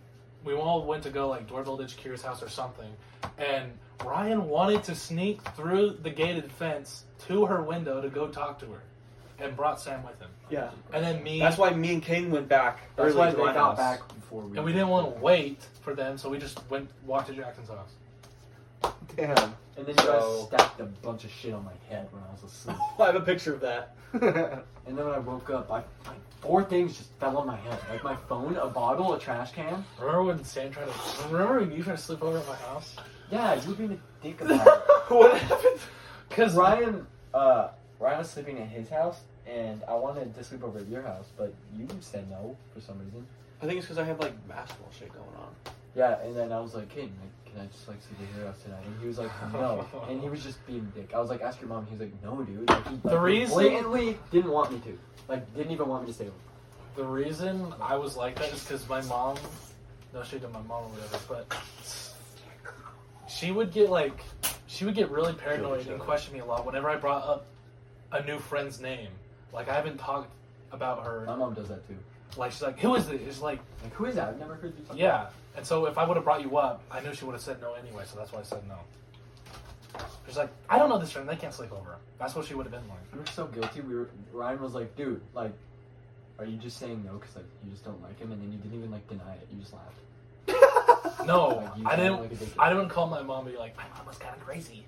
We all went to go like doorbell ditch Kira's house or something, and Ryan wanted to sneak through the gated fence to her window to go talk to her, and brought Sam with him. Yeah. And then me. That's why me and Kane went back That's early why to they my got house. back before we. And we didn't want to wait for them, so we just walked to Jackson's house. Damn. And then you guys So- stacked a bunch of shit on my head when I was asleep. I have a picture of that. And then when I woke up, like 4 things just fell on my head. Like my phone, a bottle, a trash can. Remember when Sam tried to? Remember when you tried to sleep over at my house? Yeah, you were being a dick about it. What happened? Because Ryan was sleeping at his house, and I wanted to sleep over at your house, but you said no for some reason. I think it's because I have like basketball shit going on. Yeah, and then I was like, hey, can I just like sleep at your house tonight? And he was like, no. And he was just being a dick. I was like, ask your mom. He was like, no, dude. Like, he The reason- blatantly didn't want me to. Like, didn't even want me to stay over. the reason I was like that is because my mom, no shade to my mom or whatever, but she would get really paranoid and question me a lot whenever I brought up a new friend's name. Like I haven't talked about her. My mom does that too. Like she's like, who is it? It's like, Who is that? I've never heard you talk yeah. And so if I would have brought you up, I knew she would have said no anyway. So that's why I said no. She's like, I don't know this friend. They can't sleep over. That's what she would have been like. We were so guilty. Ryan was like, dude, like, are you just saying no because like you just don't like him, and then you didn't even like deny it. You just laughed. No, Like, you I sound didn't. like a dickhead. I didn't call my mom and be like, my mom was kind of crazy.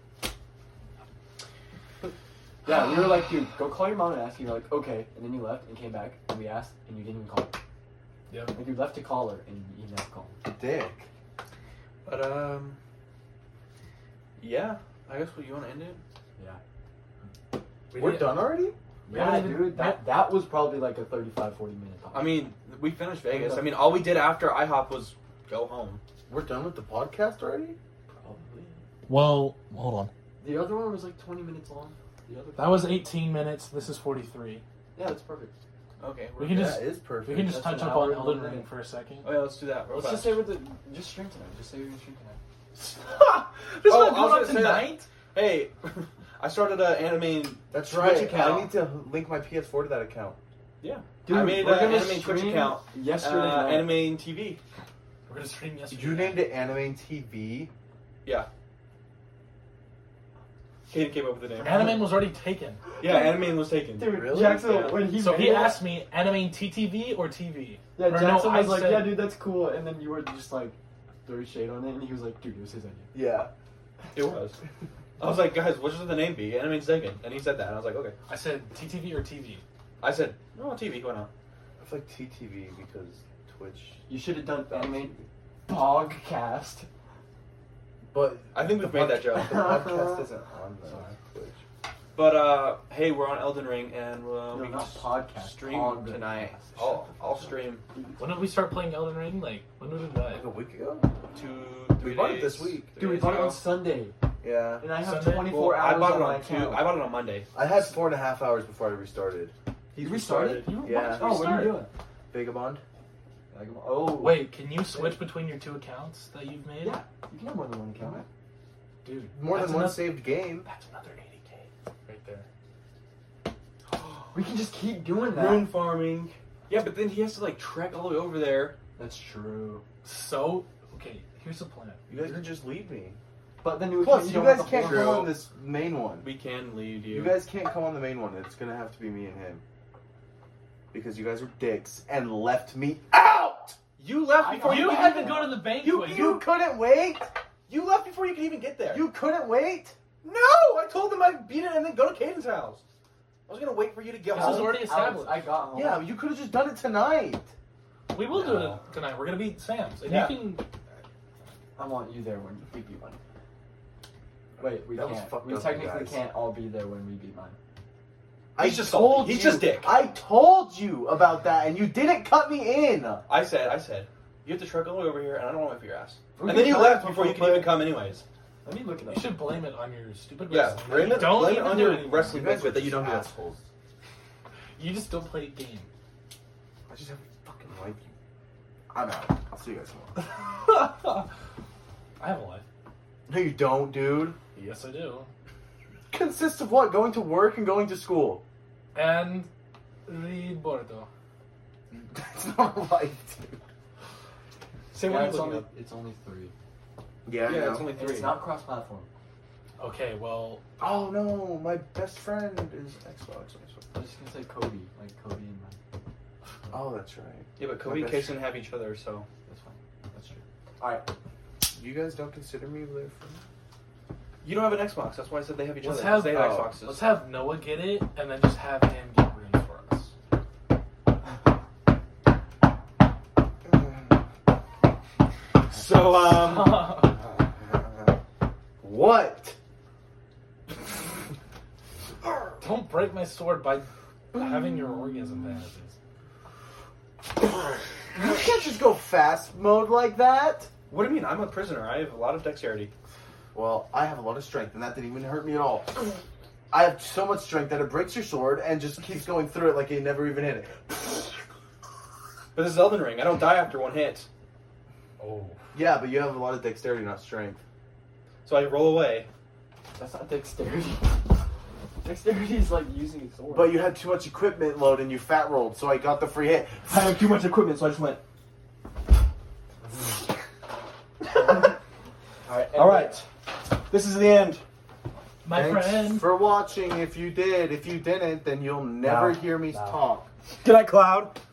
Yeah, we were like, dude, go call your mom and ask. And you're like, okay, and then you left and came back and we asked and you didn't even call her. Yep. Like you left to call her and you never called. Dick. But yeah. I guess you want to end it? Yeah. We're did- done already? Yeah, haven't even- dude, that was probably like a 35, 40 minute talk. I mean, we finished Vegas. I mean, all we did after IHOP was go home. We're done with the podcast already? probably. Well, hold on. The other one was like 20 minutes long. The other That was 18 minutes. This is 43. Yeah, that's perfect. Okay. We can just That is perfect. we can just That's touch an up on hour Elden and Ring one for a second. Oh yeah, let's do that. Real Let's fast. just say just stream tonight. Just say you're gonna stream tonight. This Oh, one I was going on gonna say that. tonight. Hey, I started an anime. That's Twitch right. account. I need to link my PS4 to that account. Yeah. Dude, I made we're an gonna anime Twitch stream account. yesterday night. Anime TV. We're gonna stream yesterday. You named it Anime TV? Yeah. Kaden came up with the name. Anime was already taken. Yeah, anime was taken. Dude, Really? Jackson, Yeah. when he So made he it, asked me, Anime TTV or TV? yeah, Or no, Jackson I was like, said- yeah, dude, that's cool. And then you were just like, throwing shade on it, and he was like, dude, it was his idea. Yeah. It was. I was like, guys, what should the name be? Anime's taken. And he said that. And I was like, okay. I said TTV or TV. I said, no, TV. Why not? I feel like TTV because Twitch. You should have done anime podcast. But I think we've made that joke. The podcast isn't on the Twitch. But, hey, we're on Elden Ring, and No, we not podcast, stream on the tonight. podcast. I'll stream When did we start playing Elden Ring? Like, when did it die? Like a week ago? 2-3 We bought it days. this week. 3 Dude, we days bought it ago. on Sunday, Yeah. and I have Sunday? 24 Well, hours I bought it on my on account. I bought it on Monday. I had 4.5 hours before I restarted. You restarted? You Yeah. Oh, what are you doing? Vagabond? Like, oh, Wait, can you switch between your 2 accounts that you've made? Yeah, you can have more than one account. Dude, More that's than one another- saved game. That's another 80K right there. We can just keep doing that. Rune farming. Yeah, but then he has to, like, trek all the way over there. That's true. So, okay, here's the plan. You guys can just leave me. But the new Plus, account, you don't guys have to can't hold come True. on this main one. We can lead you. You guys can't come on the main one. It's gonna have to be me and him. Because you guys are dicks and left me out! You left before You could had to even- go to the banquet. You couldn't wait? You left before you could even get there. You couldn't wait? No! I told them I'd beat it and then go to Caden's house. I was gonna wait for you to get This is home. already established. I got home. Yeah, you could have just done it tonight. We will do No. it tonight. We're gonna beat Sam's, and Yeah. you can. I want you there when we beat mine. Wait, we That was can't. fucked We up, technically guys. can't all be there when we beat mine. He's just salty. He's just dick. I told you about that and you didn't cut me in. I said, you have to trek all the way over here and I don't want to wait for your ass. We And then can you try left it before you before could even come anyways. Let me look it up. You should blame it on your stupid Yeah, wrestling. blame it, Don't blame it even on do your it anymore. wrestling You guys banquet are that you don't just do. assholes. You just don't play a game. I just have fucking like you. I'm out. I'll see you guys tomorrow. I have a life. No, you don't, dude. Yes, I do. Consists of what? Going to work and going to school. And Ribordo. That's not a life, dude. Say Yeah, what it's you only, looking it's only 3. Yeah, Yeah, it's only And 3. it's not cross-platform. Okay, well, Oh no, my best friend is Xbox. I'm just gonna say Cody, like Cody and mine. Oh, that's right. Yeah, but Cody and best- Kason have each other, so. That's fine. That's true. Alright. You guys don't consider me their friend? You don't have an Xbox. That's why I said they have each Let's other. 'cause have they have Xboxes. let's have Noah get it, and then just have him get rooms for us. So, what? Don't break my sword by having your orgasm fantasies. You can't just go fast mode like that. What do you mean? I'm a prisoner. I have a lot of dexterity. Well, I have a lot of strength, and that didn't even hurt me at all. I have so much strength that it breaks your sword and just keeps going through it like you never even hit it. But this is Elden Ring. I don't die after one hit. Oh. Yeah, but you have a lot of dexterity, not strength. So I roll away. That's not dexterity. Dexterity is like using a sword. But you had too much equipment load and you fat rolled, so I got the free hit. I have too much equipment, so I just went. All right. This is the end. My Thanks friend. for watching. If you did, if you didn't, then you'll never No, hear me no. talk. Good night, Cloud.